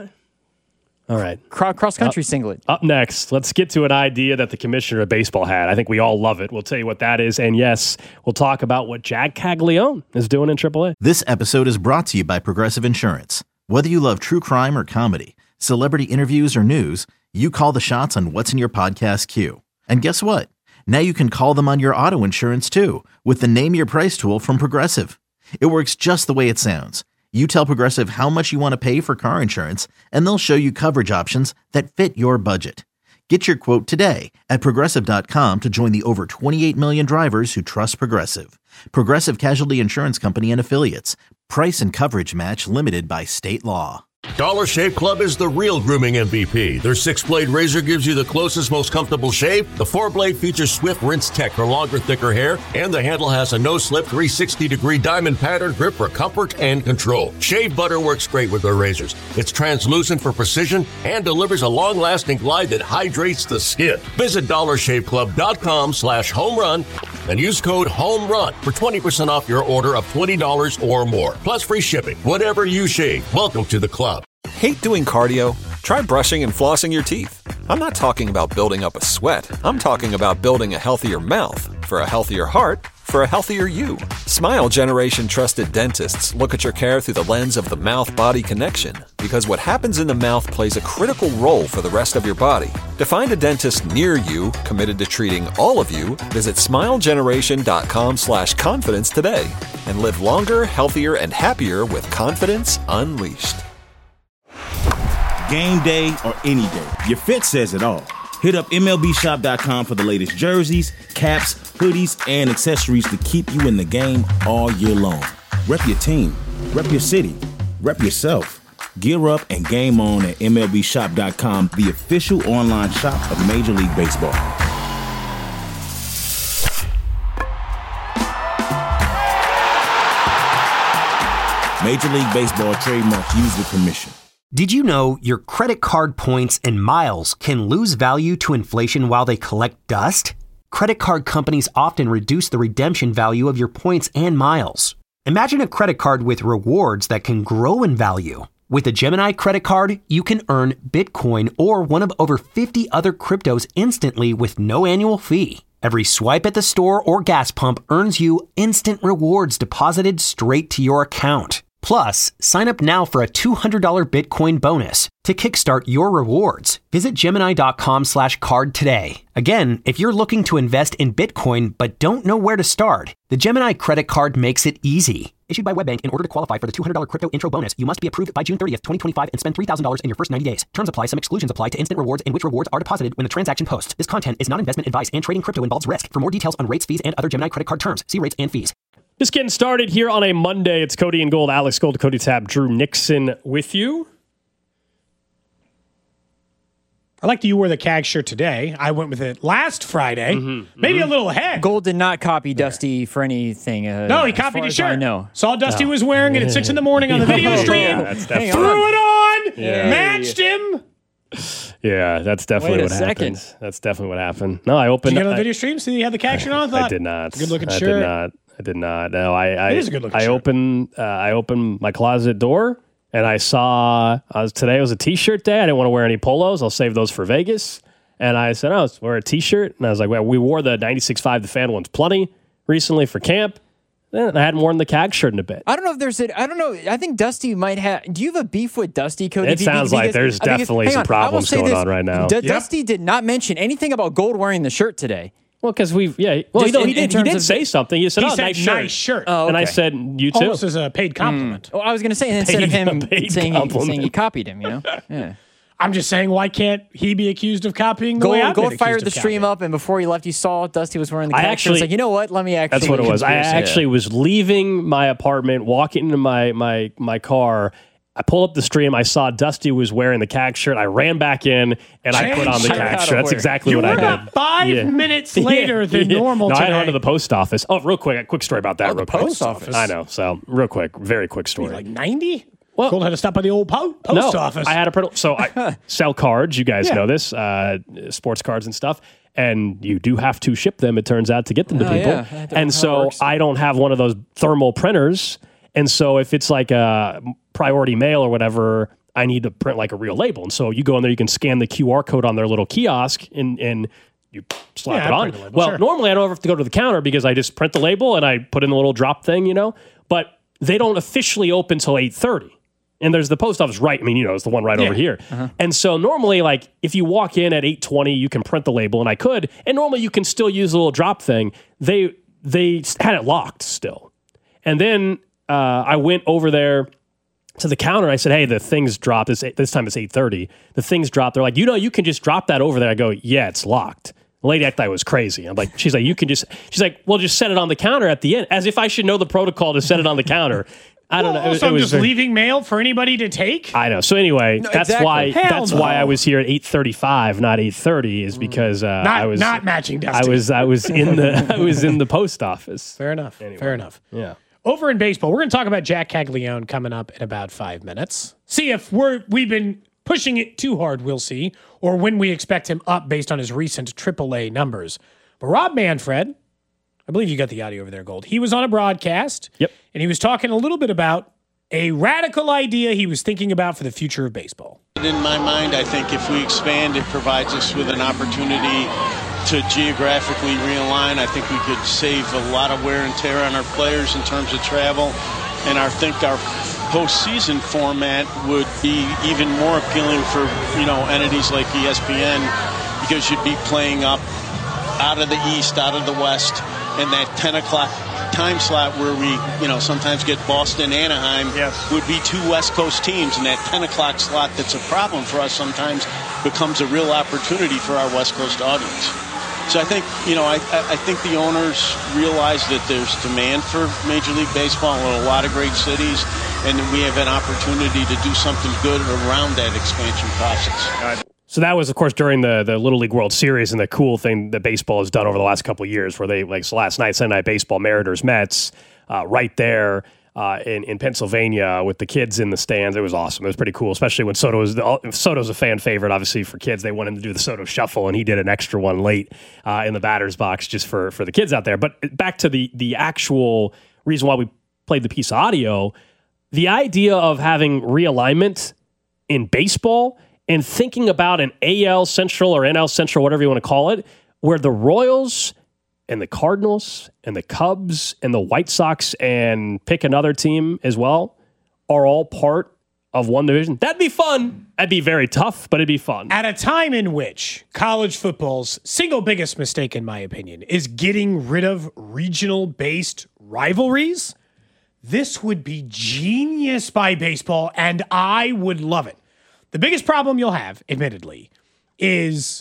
All right.
Cro- cross country singlet.
Up next, let's get to an idea that the commissioner of baseball had. I think we all love it. We'll tell you what that is. And yes, we'll talk about what Jack Caglione is doing in triple A.
This episode is brought to you by Progressive Insurance. Whether you love true crime or comedy, celebrity interviews or news, you call the shots on what's in your podcast queue. And guess what? Now you can call them on your auto insurance too with the Name Your Price tool from Progressive. It works just the way it sounds. You tell Progressive how much you want to pay for car insurance, and they'll show you coverage options that fit your budget. Get your quote today at Progressive dot com to join the over twenty-eight million drivers who trust Progressive. Progressive Casualty Insurance Company and Affiliates. Price and coverage match limited by state law.
Dollar Shave Club is the real grooming M V P. Their six-blade razor gives you the closest, most comfortable shave. The four-blade features Swift Rinse Tech for longer, thicker hair. And the handle has a no-slip three hundred sixty degree diamond pattern grip for comfort and control. Shave butter works great with their razors. It's translucent for precision and delivers a long-lasting glide that hydrates the skin. Visit dollar shave club dot com slash home run and use code HOMERUN for twenty percent off your order of twenty dollars or more. Plus free shipping. Whatever you shave, welcome to the club.
Hate doing cardio? Try brushing and flossing your teeth. I'm not talking about building up a sweat. I'm talking about building a healthier mouth. For a healthier heart, for a healthier you. Smile Generation trusted dentists look at your care through the lens of the mouth-body connection, because what happens in the mouth plays a critical role for the rest of your body. To find a dentist near you committed to treating all of you, visit smilegeneration.com slash confidence today and live longer, healthier, and happier with confidence unleashed.
Game day or any day, your fit says it all. Hit up M L B shop dot com for the latest jerseys, caps, hoodies, and accessories to keep you in the game all year long. Rep your team, rep your city, rep yourself. Gear up and game on at M L B shop dot com, the official online shop of Major League Baseball. Major League Baseball trademarks used with permission.
Did you know your credit card points and miles can lose value to inflation while they collect dust? Credit card companies often reduce the redemption value of your points and miles. Imagine a credit card with rewards that can grow in value. With a Gemini credit card, you can earn Bitcoin or one of over fifty other cryptos instantly with no annual fee. Every swipe at the store or gas pump earns you instant rewards deposited straight to your account. Plus, sign up now for a two hundred dollars Bitcoin bonus. To kickstart your rewards, visit Gemini.com slash card today. Again, if you're looking to invest in Bitcoin but don't know where to start, the Gemini credit card makes it easy. Issued by WebBank, in order to qualify for the two hundred dollars crypto intro bonus, you must be approved by June thirtieth, twenty twenty-five and spend three thousand dollars in your first ninety days. Terms apply. Some exclusions apply to instant rewards in which rewards are deposited when the transaction posts. This content is not investment advice and trading crypto involves risk. For more details on rates, fees, and other Gemini credit card terms, see rates and fees.
Just getting started here on a Monday. It's Cody and Gold, Alex Gold, Cody Tapp, Drew Nixon with you.
I like that you wore the C A G shirt today. I went with it last Friday, mm-hmm, maybe mm-hmm. a little ahead.
Gold did not copy Dusty for anything. Uh,
no, he copied his shirt.
No,
saw Dusty no. was wearing it at six in the morning on the video stream. Yeah, that's definitely threw on. it on, yeah. matched him.
Yeah, that's definitely what second. happened. That's definitely what happened. No, I opened.
Did you get on the video stream? See, you had the C A G shirt on. I,
I did not.
Good looking
I
shirt.
I did not. I did not. No, I. I
it is a good looking
I
shirt.
opened. Uh, I opened my closet door, and I saw. I was today was a T-shirt day. I didn't want to wear any polos. I'll save those for Vegas. And I said, "Oh, let's wear a T-shirt." And I was like, "Well, we wore the ninety-six point five The Fan ones plenty recently for camp." And I hadn't worn the C A G shirt in a bit.
I don't know if there's a, I don't know. I think Dusty might have. Do you have a beef with Dusty, Cody?
It sounds like there's definitely some problems going on right now.
D- Dusty did not mention anything about Gold wearing the shirt today.
Well, because we've, yeah. Well,
Just
you know,
in-
he did,
in
he did
terms
say
of-
something. He said,
He
oh,
said
nice shirt.
nice shirt.
Oh, okay.
And I said, you too.
Almost as a paid compliment.
Well, I was going to say, and instead of
Paid-
him
paid
saying he,
compliment.
saying he copied him, you know? Yeah.
I'm just saying, why can't he be accused of copying the way
Gold,
I've been
Gold
accused
fired
of
the stream
copying?
up, and before he left, you saw Dusty was wearing the
I
C A G shirt.
actually-
It's like, you know what? Let me actually.
That's what it was. I
conspiracy.
actually was leaving my apartment, walking into my my my car. I pulled up the stream. I saw Dusty was wearing the C A G shirt. I ran back in and I put on the C A G shirt. That's exactly
You
what
were
I did.
about five
Yeah.
minutes later
Yeah.
than
Yeah.
normal
No, I
today.
had to run to the post office. Oh, real quick, a quick story about that.
Oh,
real
the
quick.
post office.
I know. So, real quick, very quick story.
Like ninety?
Well-
Gold had to stop by the old po- post
no,
office.
I had a print. So I sell cards. You guys
Yeah.
know this, uh, sports cards and stuff. And you do have to ship them, it turns out, to get them to
Oh,
people.
yeah. I don't know how
And
it
so
works.
I don't have one of those thermal printers. And so if it's like a priority mail or whatever, I need to print like a real label. And so you go in there, you can scan the Q R code on their little kiosk and, and you slap
Yeah,
it
I
on.
print the label,
Well,
sure.
normally I don't have to go to the counter because I just print the label and I put in the little drop thing, you know. But they don't officially open till eight thirty. And there's the post office right. I mean, you know, it's the one right
Yeah.
over here.
Uh-huh.
And so normally, like, if you walk in at eight twenty, you can print the label, and I could. And normally you can still use the little drop thing. They they had it locked still. And then uh, I went over there to the counter. I said, hey, the thing's dropped. It's, this time it's eight thirty. The thing's dropped. They're like, you know, you can just drop that over there. I go, yeah, it's locked. The lady acted like I was crazy. I'm like, she's like, you can just, she's like, well, just set it on the counter at the end, as if I should know the protocol to set it on the counter. I don't
well,
know. It,
so
it
I'm
was
just
very,
leaving mail for anybody to take.
I know. So anyway,
No,
that's
exactly.
why
Hell
that's
no.
why I was here at eight thirty-five, not eight thirty, is because uh,
not,
I was
not matching Dusty.
I was I was in the I was in the post office.
Fair enough.
Anyway.
Fair enough.
Yeah.
Over in baseball, we're going to talk about Jack Caglione coming up in about five minutes. See if we're we've been pushing it too hard, we'll see, or when we expect him up based on his recent triple A numbers. But Rob Manfred, I believe you got the audio over there, Gold. He was on a broadcast.
Yep.
And he was talking a little bit about a radical idea he was thinking about for the future of baseball.
In my mind, I think if we expand, it provides us with an opportunity to geographically realign. I think we could save a lot of wear and tear on our players in terms of travel. And I think our postseason format would be even more appealing for, you know, entities like E S P N, because you'd be playing up out of the East, out of the West, and that ten o'clock time slot where we, you know, sometimes get Boston, Anaheim,
yes.
would be two West Coast teams, and that ten o'clock slot that's a problem for us sometimes becomes a real opportunity for our West Coast audience. So I think, you know, I, I think the owners realize that there's demand for Major League Baseball in a lot of great cities, and we have an opportunity to do something good around that expansion process.
So that was, of course, during the, the Little League World Series, and the cool thing that baseball has done over the last couple of years, where they, like so last night, Sunday Night Baseball, Mariners, Mets, uh, right there uh, in, in Pennsylvania with the kids in the stands. It was awesome. It was pretty cool, especially when Soto was, Soto's a fan favorite, obviously, for kids. They wanted him to do the Soto Shuffle, and he did an extra one late uh, in the batter's box just for, for the kids out there. But back to the the actual reason why we played the piece of audio, the idea of having realignment in baseball and thinking about an A L Central or N L Central, whatever you want to call it, where the Royals and the Cardinals and the Cubs and the White Sox and pick another team as well are all part of one division. That'd be fun. That'd be very tough, but it'd be fun.
At a time in which college football's single biggest mistake, in my opinion, is getting rid of regional-based rivalries, this would be genius by baseball, and I would love it. The biggest problem you'll have, admittedly, is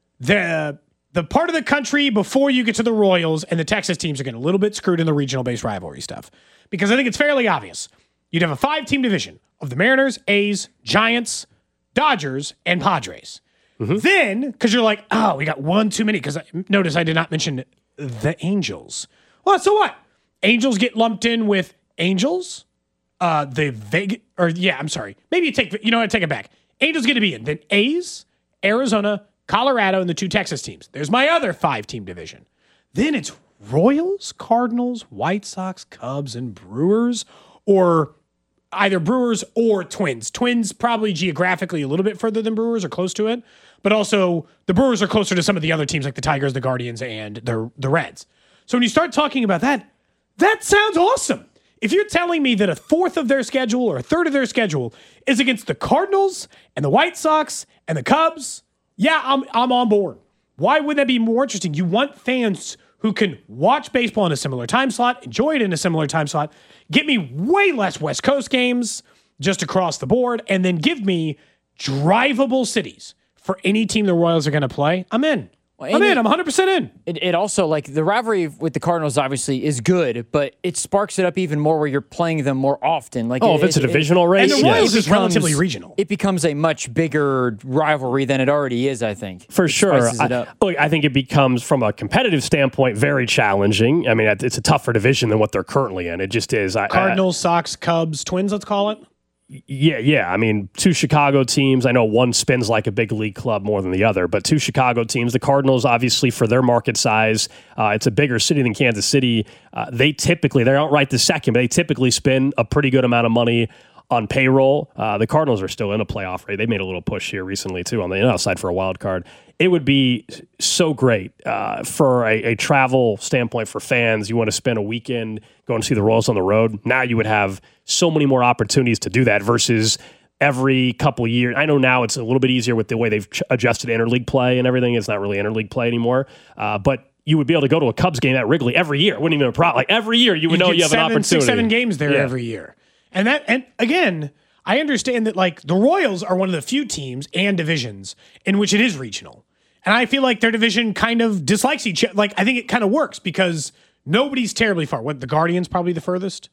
the the part of the country before you get to the Royals and the Texas teams are getting a little bit screwed in the regional-based rivalry stuff. Because I think it's fairly obvious. You'd have a five-team division of the Mariners, A's, Giants, Dodgers, and Padres. Mm-hmm. Then, because you're like, oh, we got one too many. Because notice I did not mention the Angels. Well, so what? Angels get lumped in with Angels, uh, the Vegas, or yeah, I'm sorry. Maybe you take, you know what, take it back. Angels get to be in. Then A's, Arizona, Colorado, and the two Texas teams. There's my other five-team division. Then it's Royals, Cardinals, White Sox, Cubs, and Brewers, or either Brewers or Twins. Twins probably geographically a little bit further than Brewers or close to it, but also the Brewers are closer to some of the other teams like the Tigers, the Guardians, and the, the Reds. So when you start talking about that, that sounds awesome. If you're telling me that a fourth of their schedule or a third of their schedule is against the Cardinals and the White Sox and the Cubs, yeah, I'm I'm on board. Why would that be more interesting? You want fans who can watch baseball in a similar time slot, enjoy it in a similar time slot, get me way less West Coast games just across the board, and then give me drivable cities for any team the Royals are going to play. I'm in. Well, I'm in. I'm one hundred percent in.
It, it also, like, the rivalry with the Cardinals obviously is good, but it sparks it up even more where you're playing them more often. Like,
oh,
it,
if it's a
it,
divisional
it,
race,
and the Royals
yes.
is
becomes,
relatively regional.
It becomes a much bigger rivalry than it already is, I think.
For
it
sure.
spices it
I,
up.
look, I think it becomes, from a competitive standpoint, very challenging. I mean, it's a tougher division than what they're currently in. It just is. I,
Cardinals, Sox, Cubs, Twins, let's call it.
Yeah, yeah. I mean, two Chicago teams. I know one spins like a big league club more than the other, but two Chicago teams. The Cardinals, obviously, for their market size, uh, it's a bigger city than Kansas City. Uh, they typically, they're not right this second, but they typically spend a pretty good amount of money on payroll. Uh, the Cardinals are still in a playoff race. They made a little push here recently, too, on the outside for a wild card. It would be so great uh, for a, a travel standpoint for fans. You want to spend a weekend going to see the Royals on the road. Now you would have so many more opportunities to do that versus every couple of years. I know now it's a little bit easier with the way they've ch- adjusted interleague play and everything. It's not really interleague play anymore. Uh, but you would be able to go to a Cubs game at Wrigley every year. It wouldn't even be a problem. Like every year you would
you
know you have
seven,
an opportunity.
Six, seven games there
yeah.
every year. And that, and again, I understand that like the Royals are one of the few teams and divisions in which it is regional. And I feel like their division kind of dislikes each other. Like, I think it kind of works because nobody's terribly far. What, the Guardians probably the furthest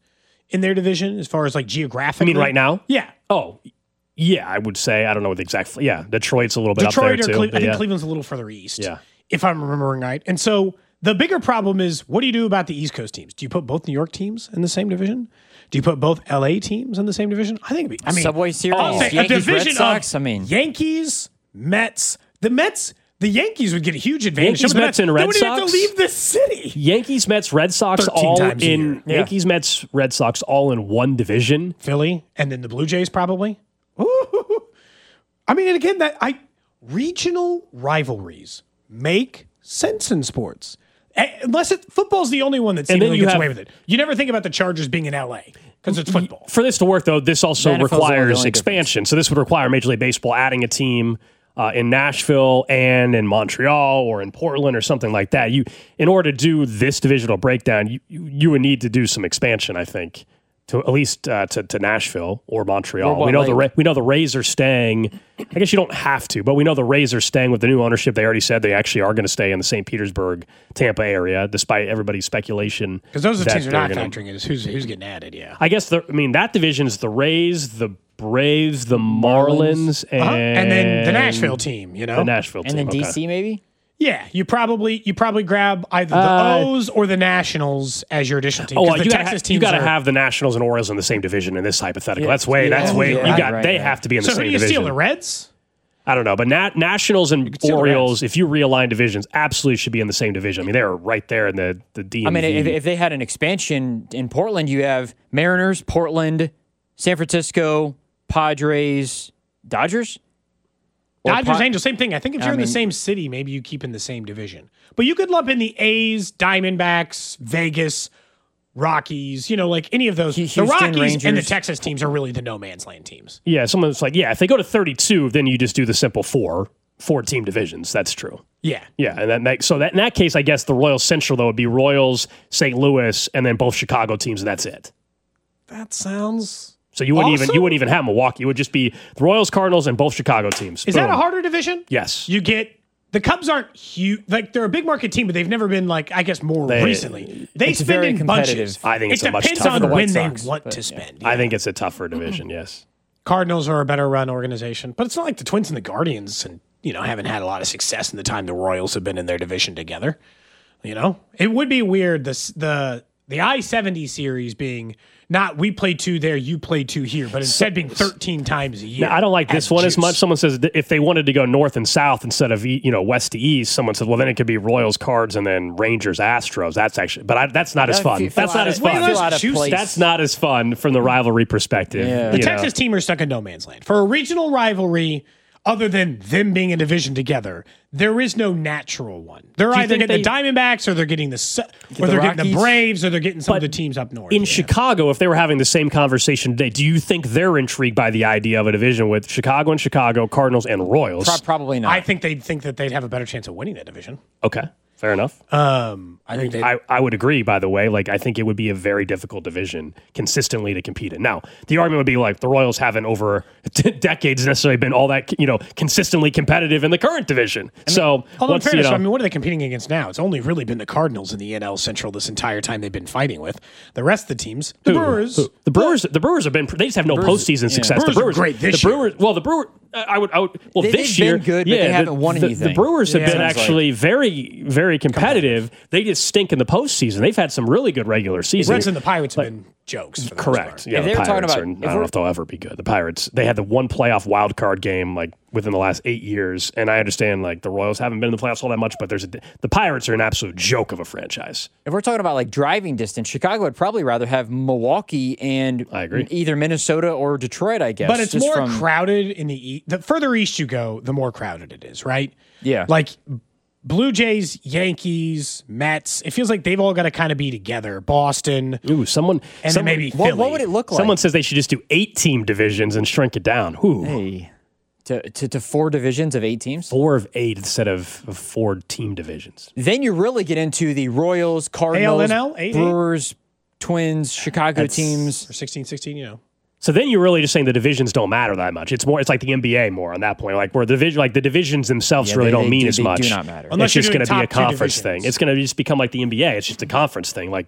in their division as far as like geographically?
I mean, right now?
Yeah.
Oh, yeah, I would say. I don't know what the exact. Yeah, Detroit's a little bit
Detroit
up there,
or
too.
Cle- I think
yeah.
Cleveland's a little further east.
Yeah.
If I'm remembering right. And so the bigger problem is, what do you do about the East Coast teams? Do you put both New York teams in the same division? Do you put both L A teams in the same division? I think it'd be, I mean,
Subway Series,
I'll say
Yankees,
a division
Red Sox.
of
I mean,
Yankees, Mets. The Mets, the Yankees would get a huge advantage.
Yankees,
Some of the
Mets, and Red
they wouldn't have
Sox?
to leave the city.
Yankees, Mets, Red Sox,
thirteen
all
times a
in
year. Yeah.
Yankees, Mets, Red Sox, all in one division.
Philly, and then the Blue Jays probably. Ooh. I mean, and again, that I regional rivalries make sense in sports. Unless it, football's the only one that
And then
seemingly
you
gets
have-
away with it. You never think about the Chargers being in L A because it's football.
For this to work, though, this also
The N F L's the
requires
only
expansion. So this would require Major League Baseball adding a team uh, in Nashville and in Montreal or in Portland or something like that. You, in order to do this divisional breakdown, you you, you would need to do some expansion, I think, to at least uh, to, to Nashville or Montreal.
Or what,
we know
like-
the Ra- we know the Rays are staying. I guess you don't have to, but we know the Rays are staying with the new ownership. They already said they actually are going to stay in the Saint Petersburg, Tampa area, despite everybody's speculation.
Because those are the
that
teams that are
they're
not
gonna-
factoring in is who's, who's getting added, yeah.
I guess the I mean that division is the Rays, the Braves, the Marlins, and,
Uh-huh. And then the Nashville team, you know?
the Nashville
and
team.
then
okay.
D C maybe.
Yeah, you probably you probably grab either the
Uh,
O's or the Nationals as your additional team.
Oh,
'cause
well,
the
you gotta,
Texas
ha- you
teams
gotta
are-
have the Nationals and Orioles in the same division in this hypothetical.
Yeah.
That's way.
Yeah.
That's
Oh,
way.
yeah.
You
Right,
got.
right,
they
right.
have to be in the
So who
same
do you
division.
steal, the Reds?
I don't know, but Na- Nationals and
steal the
Orioles,
Reds.
if you realign divisions, absolutely should be in the same division. I mean, they are right there in the the D M V.
I mean, if, if they had an expansion in Portland, you have Mariners, Portland, San Francisco, Padres, Dodgers. Or
Dodgers,
Pa-
Angels, same thing. I think if
I
you're in the
mean-
same city, maybe you keep in the same division. But you could lump in the A's, Diamondbacks, Vegas, Rockies, you know, like any of those.
Houston
the Rockies and the
Rangers.
Texas teams are really the no man's land teams.
yeah, someone's like, yeah, if they go to thirty-two, then you just do the simple four, four team divisions. That's true.
Yeah.
Yeah, and then that, so that in that case, I guess the Royals Central though would be Royals, Saint Louis, and then both Chicago teams, and that's it.
That sounds.
So you wouldn't even
Awesome.
you wouldn't even have Milwaukee. It would just be the Royals, Cardinals, and both Chicago teams.
Is that a
Boom.
harder division?
Yes.
You get. The Cubs aren't huge. Like, they're a big market team, but they've never been, like, I guess, more
They-
recently. They
It's
spend
very
in
competitive.
bunches.
I think it's
it
a much
depends
tougher
on
for the
when
White
they
Sox,
want
but,
to
yeah.
spend.
I think it's a tougher division. Yes.
Cardinals are a better run organization, but it's not like the Twins and the Guardians, and you know, haven't had a lot of success in the time the Royals have been in their division together. You know, it would be weird this the the I seventy series being not we played two there, you played two here, but instead being thirteen times a year.
Now, I don't like this
as
one as
juice.
much. Someone says that if they wanted to go north and south instead of e- you know west to east, someone said, well, then it could be Royals, Cards, and then Rangers, Astros. That's actually, but I, that's not as
That
fun.
feel- feel
That's
out
not
of-
as
Way
fun.
less
feel out of
juice.
place.
That's not as fun from the rivalry perspective.
Yeah.
The
you know.
Texas team are stuck in no man's land. For a regional rivalry, other than them being in division together, there is no natural one. They're
Do you
either
think
getting
they-
the Diamondbacks, or they're getting the, Se- or
the
they're getting the
Rockies?
Braves, or they're getting some
But
of the teams up north.
In
Yeah.
Chicago, if they were having the same conversation today, do you think they're intrigued by the idea of a division with Chicago and Chicago, Cardinals and Royals?
Pro- probably not.
I think they'd think that they'd have a better chance of winning that division.
Okay, fair enough.
Um, I think they.
I, I would agree, by the way. Like, I think it would be a very difficult division consistently to compete in. Now, the argument would be like the Royals haven't over t- decades necessarily been all that, you know, consistently competitive in the current division. so,
Although in
once, you
fairness,
know,
I mean, what are they competing against now? It's only really been the Cardinals in the N L Central this entire time they've been fighting with. The rest of the teams, the Brewers,
Who? The Brewers, the Brewers have been. They just have no
Brewers-
postseason
yeah.
success.
Brewers
the
are
Brewers,
great this
the
year.
Brewers, well, the Brewer. I would. I would. Well,
They-
this
they've
year,
been good, but
yeah,
they
the-
haven't won
the,
anything.
The Brewers have
Yeah.
been
Sounds like-
actually very, very competitive. They just stink in the postseason. They've had some really good regular season.
Reds and the Pirates have been jokes. For the most
Correct.
part.
Yeah,
If
the
they were talking
Pirates
about-
are, I
if
don't know
we're-
if they'll ever be good. The Pirates, they had the one playoff wild card game like within the last eight years, and I understand like the Royals haven't been in the playoffs all that much, but there's a, the Pirates are an absolute joke of a franchise.
If we're talking about like driving distance, Chicago would probably rather have Milwaukee and
I agree.
either Minnesota or Detroit, I guess.
But it's
just
more
from-
crowded in the east. The further east you go, the more crowded it is, right?
Yeah.
Like Blue Jays, Yankees, Mets. It feels like they've all got to kind of be together. Boston,
Ooh, someone
and
someone,
then maybe
What,
Philly.
what would it look like?
someone says they should just do eight team divisions and shrink it down. Ooh.
Hey, to, to, to four divisions of eight teams?
Four of eight instead of, of four team divisions.
Then you really get into the Royals, Cardinals,
A L N L, eight, eight?
Brewers, Twins, Chicago
That's-
teams.
Or sixteen sixteen, you know.
So then you're really just saying the divisions don't matter that much. It's more, it's like the N B A more on that point, like where the division, like the divisions themselves
Yeah,
really
they-
don't
they
mean
do-
as
they do
much.
not matter.
Unless
It's
you're
just
doing
going to be a
top two
conference
divisions.
thing. It's going to just become like the N B A. It's just a conference thing. Like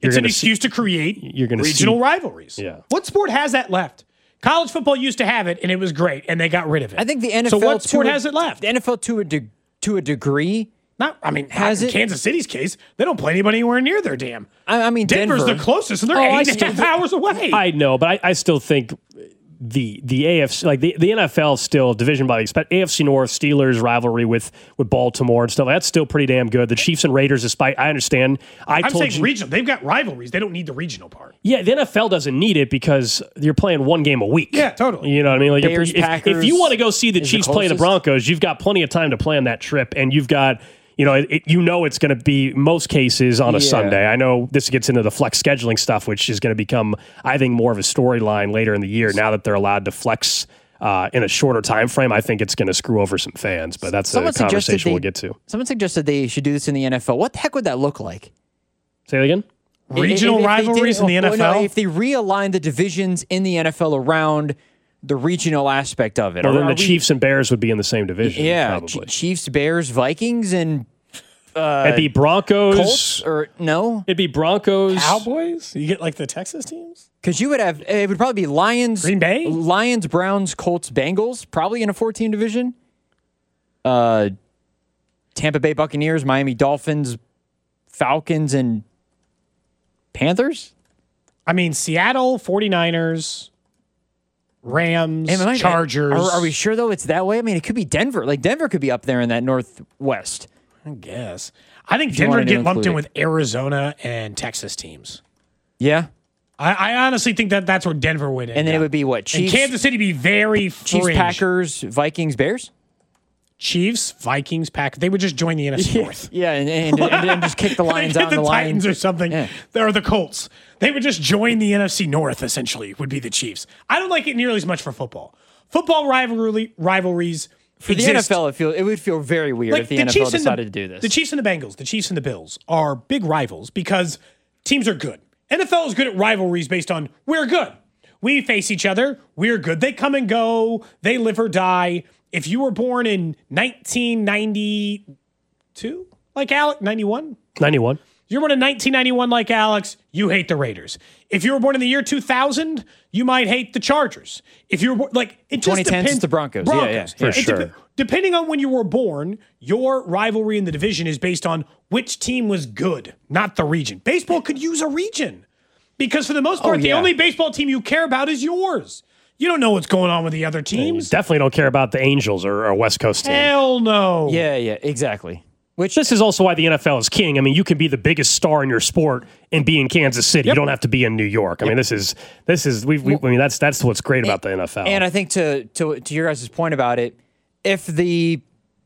It's an
gonna
excuse
see,
to create
you're gonna
regional
see,
rivalries.
Yeah.
What sport has that left? College football used to have it, and it was great, and they got rid of it.
I think the N F L.
So what sport
to a,
has it left?
The N F L to a de- to a degree.
Not, I mean,
has
in
it?
Kansas City's case, they don't play anybody anywhere near their dam.
I, I mean,
Denver's
Denver.
the closest, and they're
Oh, I
eight and a half
still-
hours away.
I know, but I, I still think the the A F C, like the, the N F L, still division by expect A F C North Steelers rivalry with with Baltimore and stuff. That's still pretty damn good. The Chiefs and Raiders, despite I understand, I
I'm
told
saying
you,
regional. They've got rivalries. They don't need the regional part.
yeah, the N F L doesn't need it because you're playing one game a week.
Yeah, totally.
You know what I mean? Like
Bears,
if, if,
Packers
if you want to go see the
is the
Chiefs play the
closest.
Broncos, you've got plenty of time to plan that trip, and you've got. You know, it, you know it's going to be most cases on a
Yeah.
Sunday. I know this gets into the flex scheduling stuff, which is going to become, I think, more of a storyline later in the year. Now that they're allowed to flex uh, in a shorter time frame, I think it's going to screw over some fans. But that's
Someone
a
suggested
conversation
they-
we'll get to.
Someone suggested they should do this in the N F L. What the heck would that look like?
Say that again.
Regional
If- if they
rivalries
did-
in the
oh,
N F
no,
L?
if they realign the divisions in the N F L around the regional aspect of it.
Well,
Are-
then the
are we-
Chiefs and Bears would be in the same division.
Yeah,
probably.
Ch- Chiefs, Bears, Vikings, and uh,
It'd be Broncos.
Colts, or no?
It'd be Broncos.
Cowboys? You get like the Texas teams?
Because you would have, it would probably be Lions,
Green Bay?
Lions, Browns, Colts, Bengals, probably in a four-team division. Uh, Tampa Bay Buccaneers, Miami Dolphins, Falcons, and Panthers.
I mean, Seattle, 49ers, Rams,
Am I-
Chargers.
Are, are we sure, though, it's that way? I mean, it could be Denver. Like, Denver could be up there in that northwest.
I guess. I think
you
Denver
wanted to
get lumped
include
in
it.
with Arizona and Texas teams.
Yeah.
I, I honestly think that that's where Denver would end
And then
up.
it would be what?
And
Chiefs,
Kansas City be very
Chiefs,
fringe.
Packers, Vikings, Bears?
Chiefs, Vikings, Packers. They would just join the N F C North.
Yeah, and, and, and, and just kick the Lions
Like
out
the
in the
Titans
Lions.
or something.
Yeah.
Or the Colts. They would just join the N F C North, essentially, would be the Chiefs. I don't like it nearly as much for football. Football rivalry rivalries
For the
exist.
N F L, it, feel, it would feel very weird
Like,
if the, N F L
Chiefs and
decided
the,
to do this.
The Chiefs and the Bengals, the Chiefs and the Bills are big rivals because teams are good. N F L is good at rivalries based on we're good. We face each other. We're good. They come and go. They live or die. If you were born in nineteen ninety-two, like Alex, ninety-one?
ninety-one.
If you were born in nineteen ninety-one like Alex, you hate the Raiders. If you were born in the year two thousand, you might hate the Chargers. If you were born, like, it just
twenty tens,
depends.
it's the Broncos. Yeah, yeah, for
It
sure.
dep- depending on when you were born, your rivalry in the division is based on which team was good, not the region. Baseball could use a region because for the most part, the
yeah.
only baseball team you care about is yours. You don't know what's going on with the other
You
teams.
definitely don't care about the Angels or, or West Coast team.
Hell no.
Yeah, yeah, exactly. Which
This is also why the N F L is king. I mean, you can be the biggest star in your sport and be in Kansas City. You don't have to be in New York. I mean, this is this is we. we I mean, that's that's what's great about the N F L.
And I think to to to your guys' point about it, if the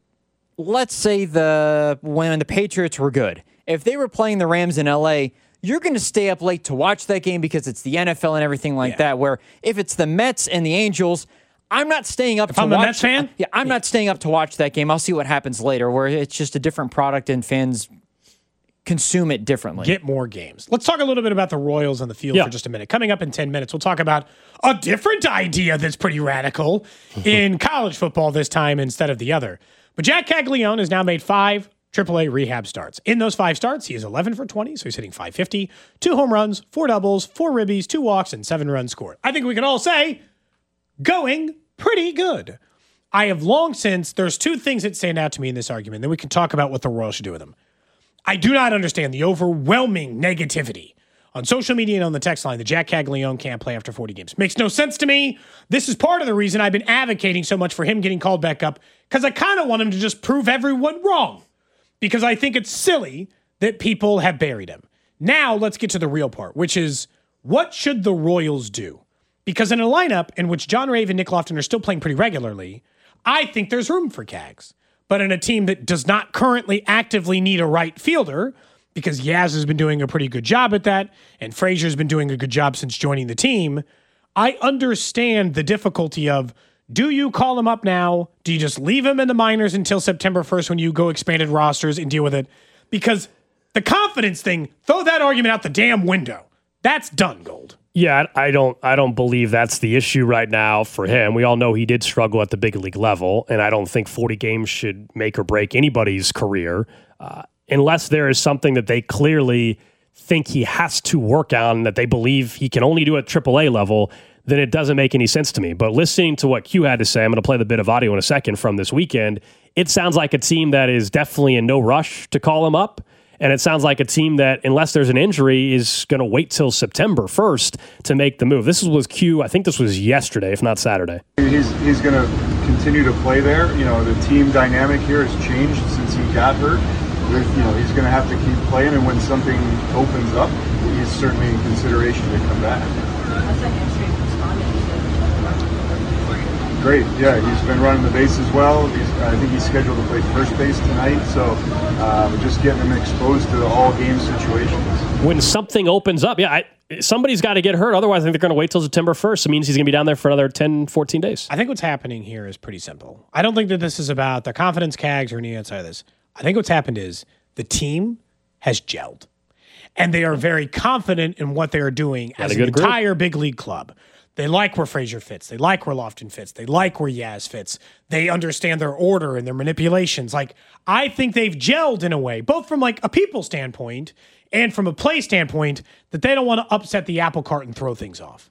let's say the when the Patriots were good, if they were playing the Rams in L A, you're going to stay up late to watch that game because it's the N F L and everything like that. Where if it's the Mets and the Angels, I'm not staying up
If
to
I'm a
watch.
Mets fan?
Yeah, I'm not staying up to watch that game. I'll see what happens later. Where it's just a different product and fans consume it differently.
Get more games. Let's talk a little bit about the Royals on the field
Yeah.
for just a minute. Coming up in ten minutes, we'll talk about a different idea that's pretty radical in college football this time instead of the other. But Jack Caglione has now made five triple A rehab starts. In those five starts, he is eleven for twenty, so he's hitting five fifty, two home runs, four doubles, four ribbies, two walks, and seven runs scored. I think we can all say going pretty good. I have long since, there's two things that stand out to me in this argument, then we can talk about what the Royals should do with them. I do not understand the overwhelming negativity on social media and on the text line that Jack Caglione can't play after forty games. Makes no sense to me. This is part of the reason I've been advocating so much for him getting called back up, because I kind of want him to just prove everyone wrong, because I think it's silly that people have buried him. Now let's get to the real part, which is what should the Royals do? Because in a lineup in which John Rave and Nick Lofton are still playing pretty regularly, I think there's room for Cags. But in a team that does not currently actively need a right fielder, because Yaz has been doing a pretty good job at that, and Frazier's been doing a good job since joining the team, I understand the difficulty of, do you call him up now? Do you just leave him in the minors until September first when you go expanded rosters and deal with it? Because the confidence thing, throw that argument out the damn window. That's done, Gold.
Yeah, I don't I don't believe that's the issue right now for him. We all know he did struggle at the big league level, and I don't think forty games should make or break anybody's career uh, unless there is something that they clearly think he has to work on, that they believe he can only do at triple A level, then it doesn't make any sense to me. But listening to what Q had to say, I'm going to play the bit of audio in a second from this weekend. It sounds like a team that is definitely in no rush to call him up. And it sounds like a team that, unless there's an injury, is going to wait till September first to make the move. This was Q, I think this was yesterday, if not Saturday.
He's he's going to continue to play there. You know, the team dynamic here has changed since he got hurt. There's, you know, he's going to have to keep playing, and when something opens up, he's certainly in consideration to come back. Great, yeah, he's been running the base as well. He's, I think he's scheduled to play first base tonight, so uh, we're just getting him exposed to all game situations.
When something opens up, yeah, I, somebody's got to get hurt. Otherwise, I think they're going to wait till September first. It means he's going to be down there for another ten, fourteen days.
I think what's happening here is pretty simple. I don't think that this is about the confidence cags or any outside of this. I think what's happened is the team has gelled, and they are very confident in what they are doing as an entire big league club. They like where Frazier fits. They like where Lofton fits. They like where Yaz fits. They understand their order and their manipulations. Like, I think they've gelled in a way, both from like a people standpoint and from a play standpoint, that they don't want to upset the apple cart and throw things off.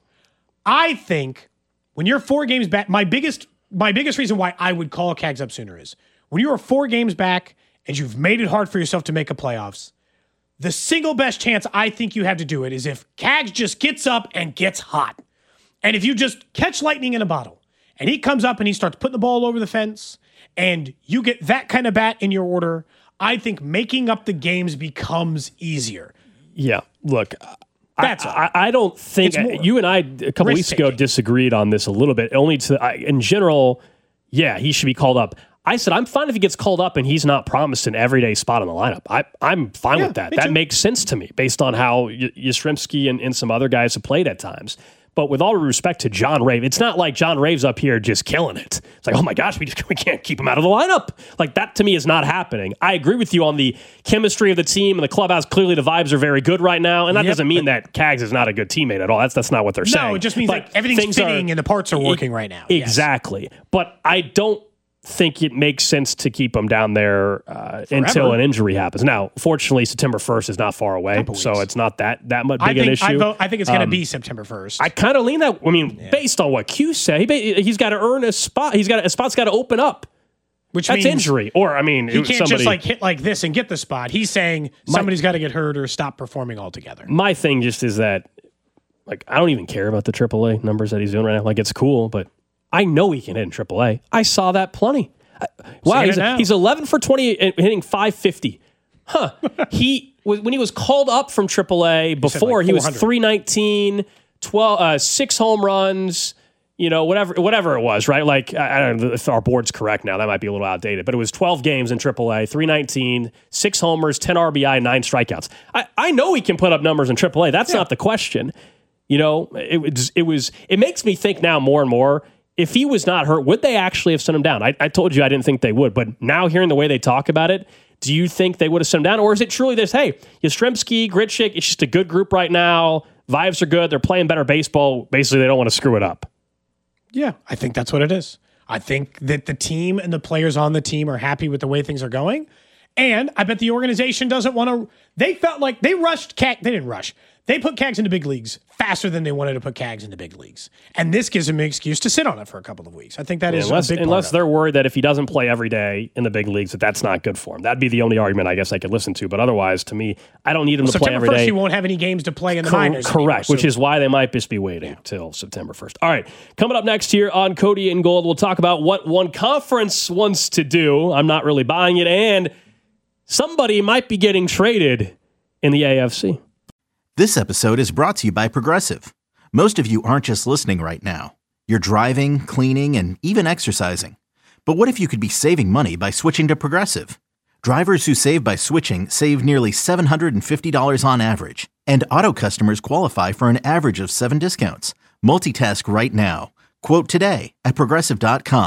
I think when you're four games back, my biggest my biggest reason why I would call Cags up sooner is when you are four games back and you've made it hard for yourself to make a playoffs, the single best chance I think you have to do it is if Cags just gets up and gets hot. And if you just catch lightning in a bottle and he comes up and he starts putting the ball over the fence and you get that kind of bat in your order, I think making up the games becomes easier.
Yeah, look, That's I, I, I don't think you and I a couple weeks ago disagreed on this a little bit. Only to I, in general, yeah, he should be called up. I said I'm fine if he gets called up and he's not promised an everyday spot on the lineup. I, I'm fine
Yeah,
with that.
me
That
too.
makes sense to me based on how y- Yastrzemski and, and some other guys have played at times. But with all due respect to John Rave, it's not like John Rave's up here just killing it. It's like, oh my gosh, we just we can't keep him out of the lineup. Like, that to me is not happening. I agree with you on the chemistry of the team and the clubhouse. Clearly, the vibes are very good right now, and that
Yep.
doesn't mean that Cags is not a good teammate at all. That's that's not what they're saying.
No, it just means
But
like everything's
things
fitting
are-
and the parts are working
E-
right now. Yes.
Exactly. But I don't think it makes sense to keep him down there uh, until an injury happens. Now, fortunately, September first is not far away, so it's not that that much big
I think,
an issue.
I, vote, I think it's going to
Um,
be September first.
I kind of lean that. I mean, based on what Q said, he, ba- he's got to earn a spot. He's got a spot's got to open up.
Which
That's
means
injury, or I mean,
he
it-
can't
somebody,
just like hit like this and get the spot. He's saying somebody's got to get hurt or stop performing altogether.
My thing just is that, like, I don't even care about the triple A numbers that he's doing right now. Like, it's cool, but I know he can hit in triple A. I saw that plenty. I- Wow,
Saying
he's,
it now.
he's eleven for twenty and hitting five fifty. Huh. he was when he was called up from triple A before,
like
he was
four hundred.
three nineteen, twelve, uh, six home runs, you know, whatever whatever it was, right? Like, I, I don't know if our board's correct now. That might be a little outdated, but it was twelve games in triple A, three nineteen, six homers, ten R B I, nine strikeouts. I, I know he can put up numbers in triple A. That's not the question. You know, it was, it was, it makes me think now more and more, if he was not hurt, would they actually have sent him down? I, I told you I didn't think they would, but now hearing the way they talk about it, do you think they would have sent him down? Or is it truly this, hey, Yastrzemski, Gritchick, it's just a good group right now. Vibes are good. They're playing better baseball. Basically, they don't want to screw it up.
Yeah, I think that's what it is. I think that the team and the players on the team are happy with the way things are going. And I bet the organization doesn't want to. They felt like they rushed Cags. They didn't rush. They put Cags into big leagues faster than they wanted to put Cags into big leagues. And this gives them an excuse to sit on it for a couple of weeks. I think that
Yeah,
is
unless
a big
unless
part
they're worried that if he doesn't play every day in the big leagues, that that's not good for him. That'd be the only argument I guess I could listen to. But otherwise, to me, I don't need him
of it.
to play
September
every
first,
day.
he won't have any games to play in the
Cor-
minors.
Correct,
anymore, so-
which is why they might just be waiting till September first. All right, coming up next here on Cody and Gold, we'll talk about what one conference wants to do. I'm not really buying it, and somebody might be getting traded in the A F C.
This episode is brought to you by Progressive. Most of you aren't just listening right now. You're driving, cleaning, and even exercising. But what if you could be saving money by switching to Progressive? Drivers who save by switching save nearly seven hundred fifty dollars on average. And auto customers qualify for an average of seven discounts. Multitask right now. Quote today at Progressive dot com.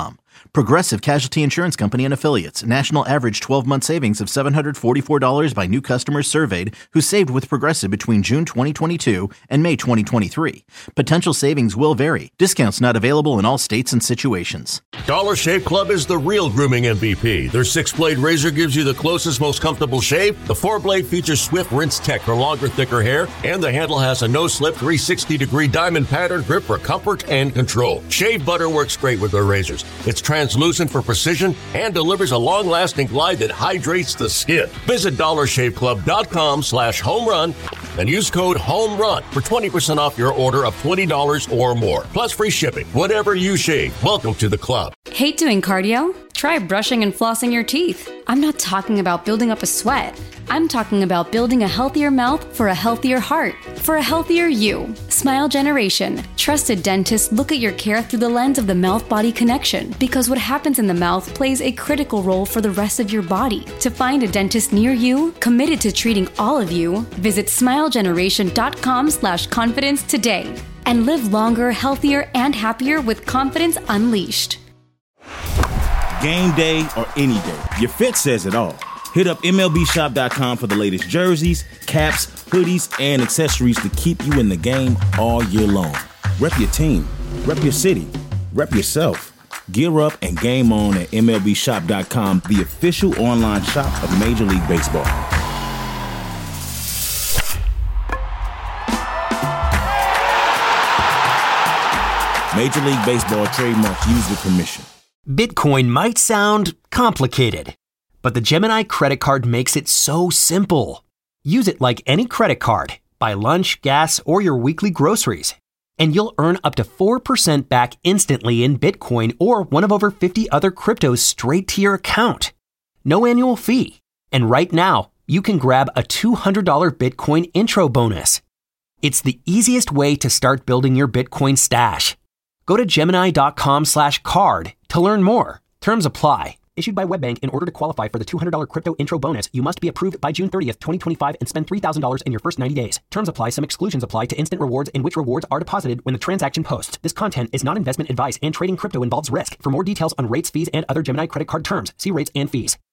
Progressive Casualty Insurance Company and Affiliates. National average twelve-month savings of seven hundred forty-four dollars by new customers surveyed who saved with Progressive between June twenty twenty-two and May twenty twenty-three. Potential savings will vary. Discounts not available in all states and situations.
Dollar Shave Club is the real grooming M V P. Their six-blade razor gives you the closest, most comfortable shave. The four-blade features Swift Rinse Tech for longer, thicker hair. And the handle has a no-slip three hundred sixty degree diamond pattern grip for comfort and control. Shave butter works great with their razors. It's translucent for precision and delivers a long-lasting glide that hydrates the skin. Visit dollar shave club dot com slash home run and use code HOMERUN for twenty percent off your order of twenty dollars or more. Plus free shipping. Whatever you shave, welcome to the club.
Hate doing cardio? Try brushing and flossing your teeth. I'm not talking about building up a sweat. I'm talking about building a healthier mouth for a healthier heart, for a healthier you. Smile Generation. Trusted dentists look at your care through the lens of the mouth-body connection, because what happens in the mouth plays a critical role for the rest of your body. To find a dentist near you, committed to treating all of you, visit smile generation dot com slash confidence today and live longer, healthier, and happier with confidence unleashed.
Game day or any day, your fit says it all. Hit up M L B shop dot com for the latest jerseys, caps, hoodies, and accessories to keep you in the game all year long. Rep your team, rep your city, rep yourself. Gear up and game on at M L B shop dot com, the official online shop of Major League Baseball. Major League Baseball trademarks used with permission.
Bitcoin might sound complicated, but the Gemini credit card makes it so simple. Use it like any credit card. Buy lunch, gas, or your weekly groceries, and you'll earn up to four percent back instantly in Bitcoin or one of over fifty other cryptos straight to your account. No annual fee. And right now, you can grab a two hundred dollars Bitcoin intro bonus. It's the easiest way to start building your Bitcoin stash. Go to Gemini dot com slash card to learn more. Terms apply. Issued by WebBank. In order to qualify for the two hundred dollars crypto intro bonus, you must be approved by June thirtieth, twenty twenty-five and spend three thousand dollars in your first ninety days. Terms apply. Some exclusions apply to instant rewards, in which rewards are deposited when the transaction posts. This content is not investment advice, and trading crypto involves risk. For more details on rates, fees, and other Gemini credit card terms, see rates and fees.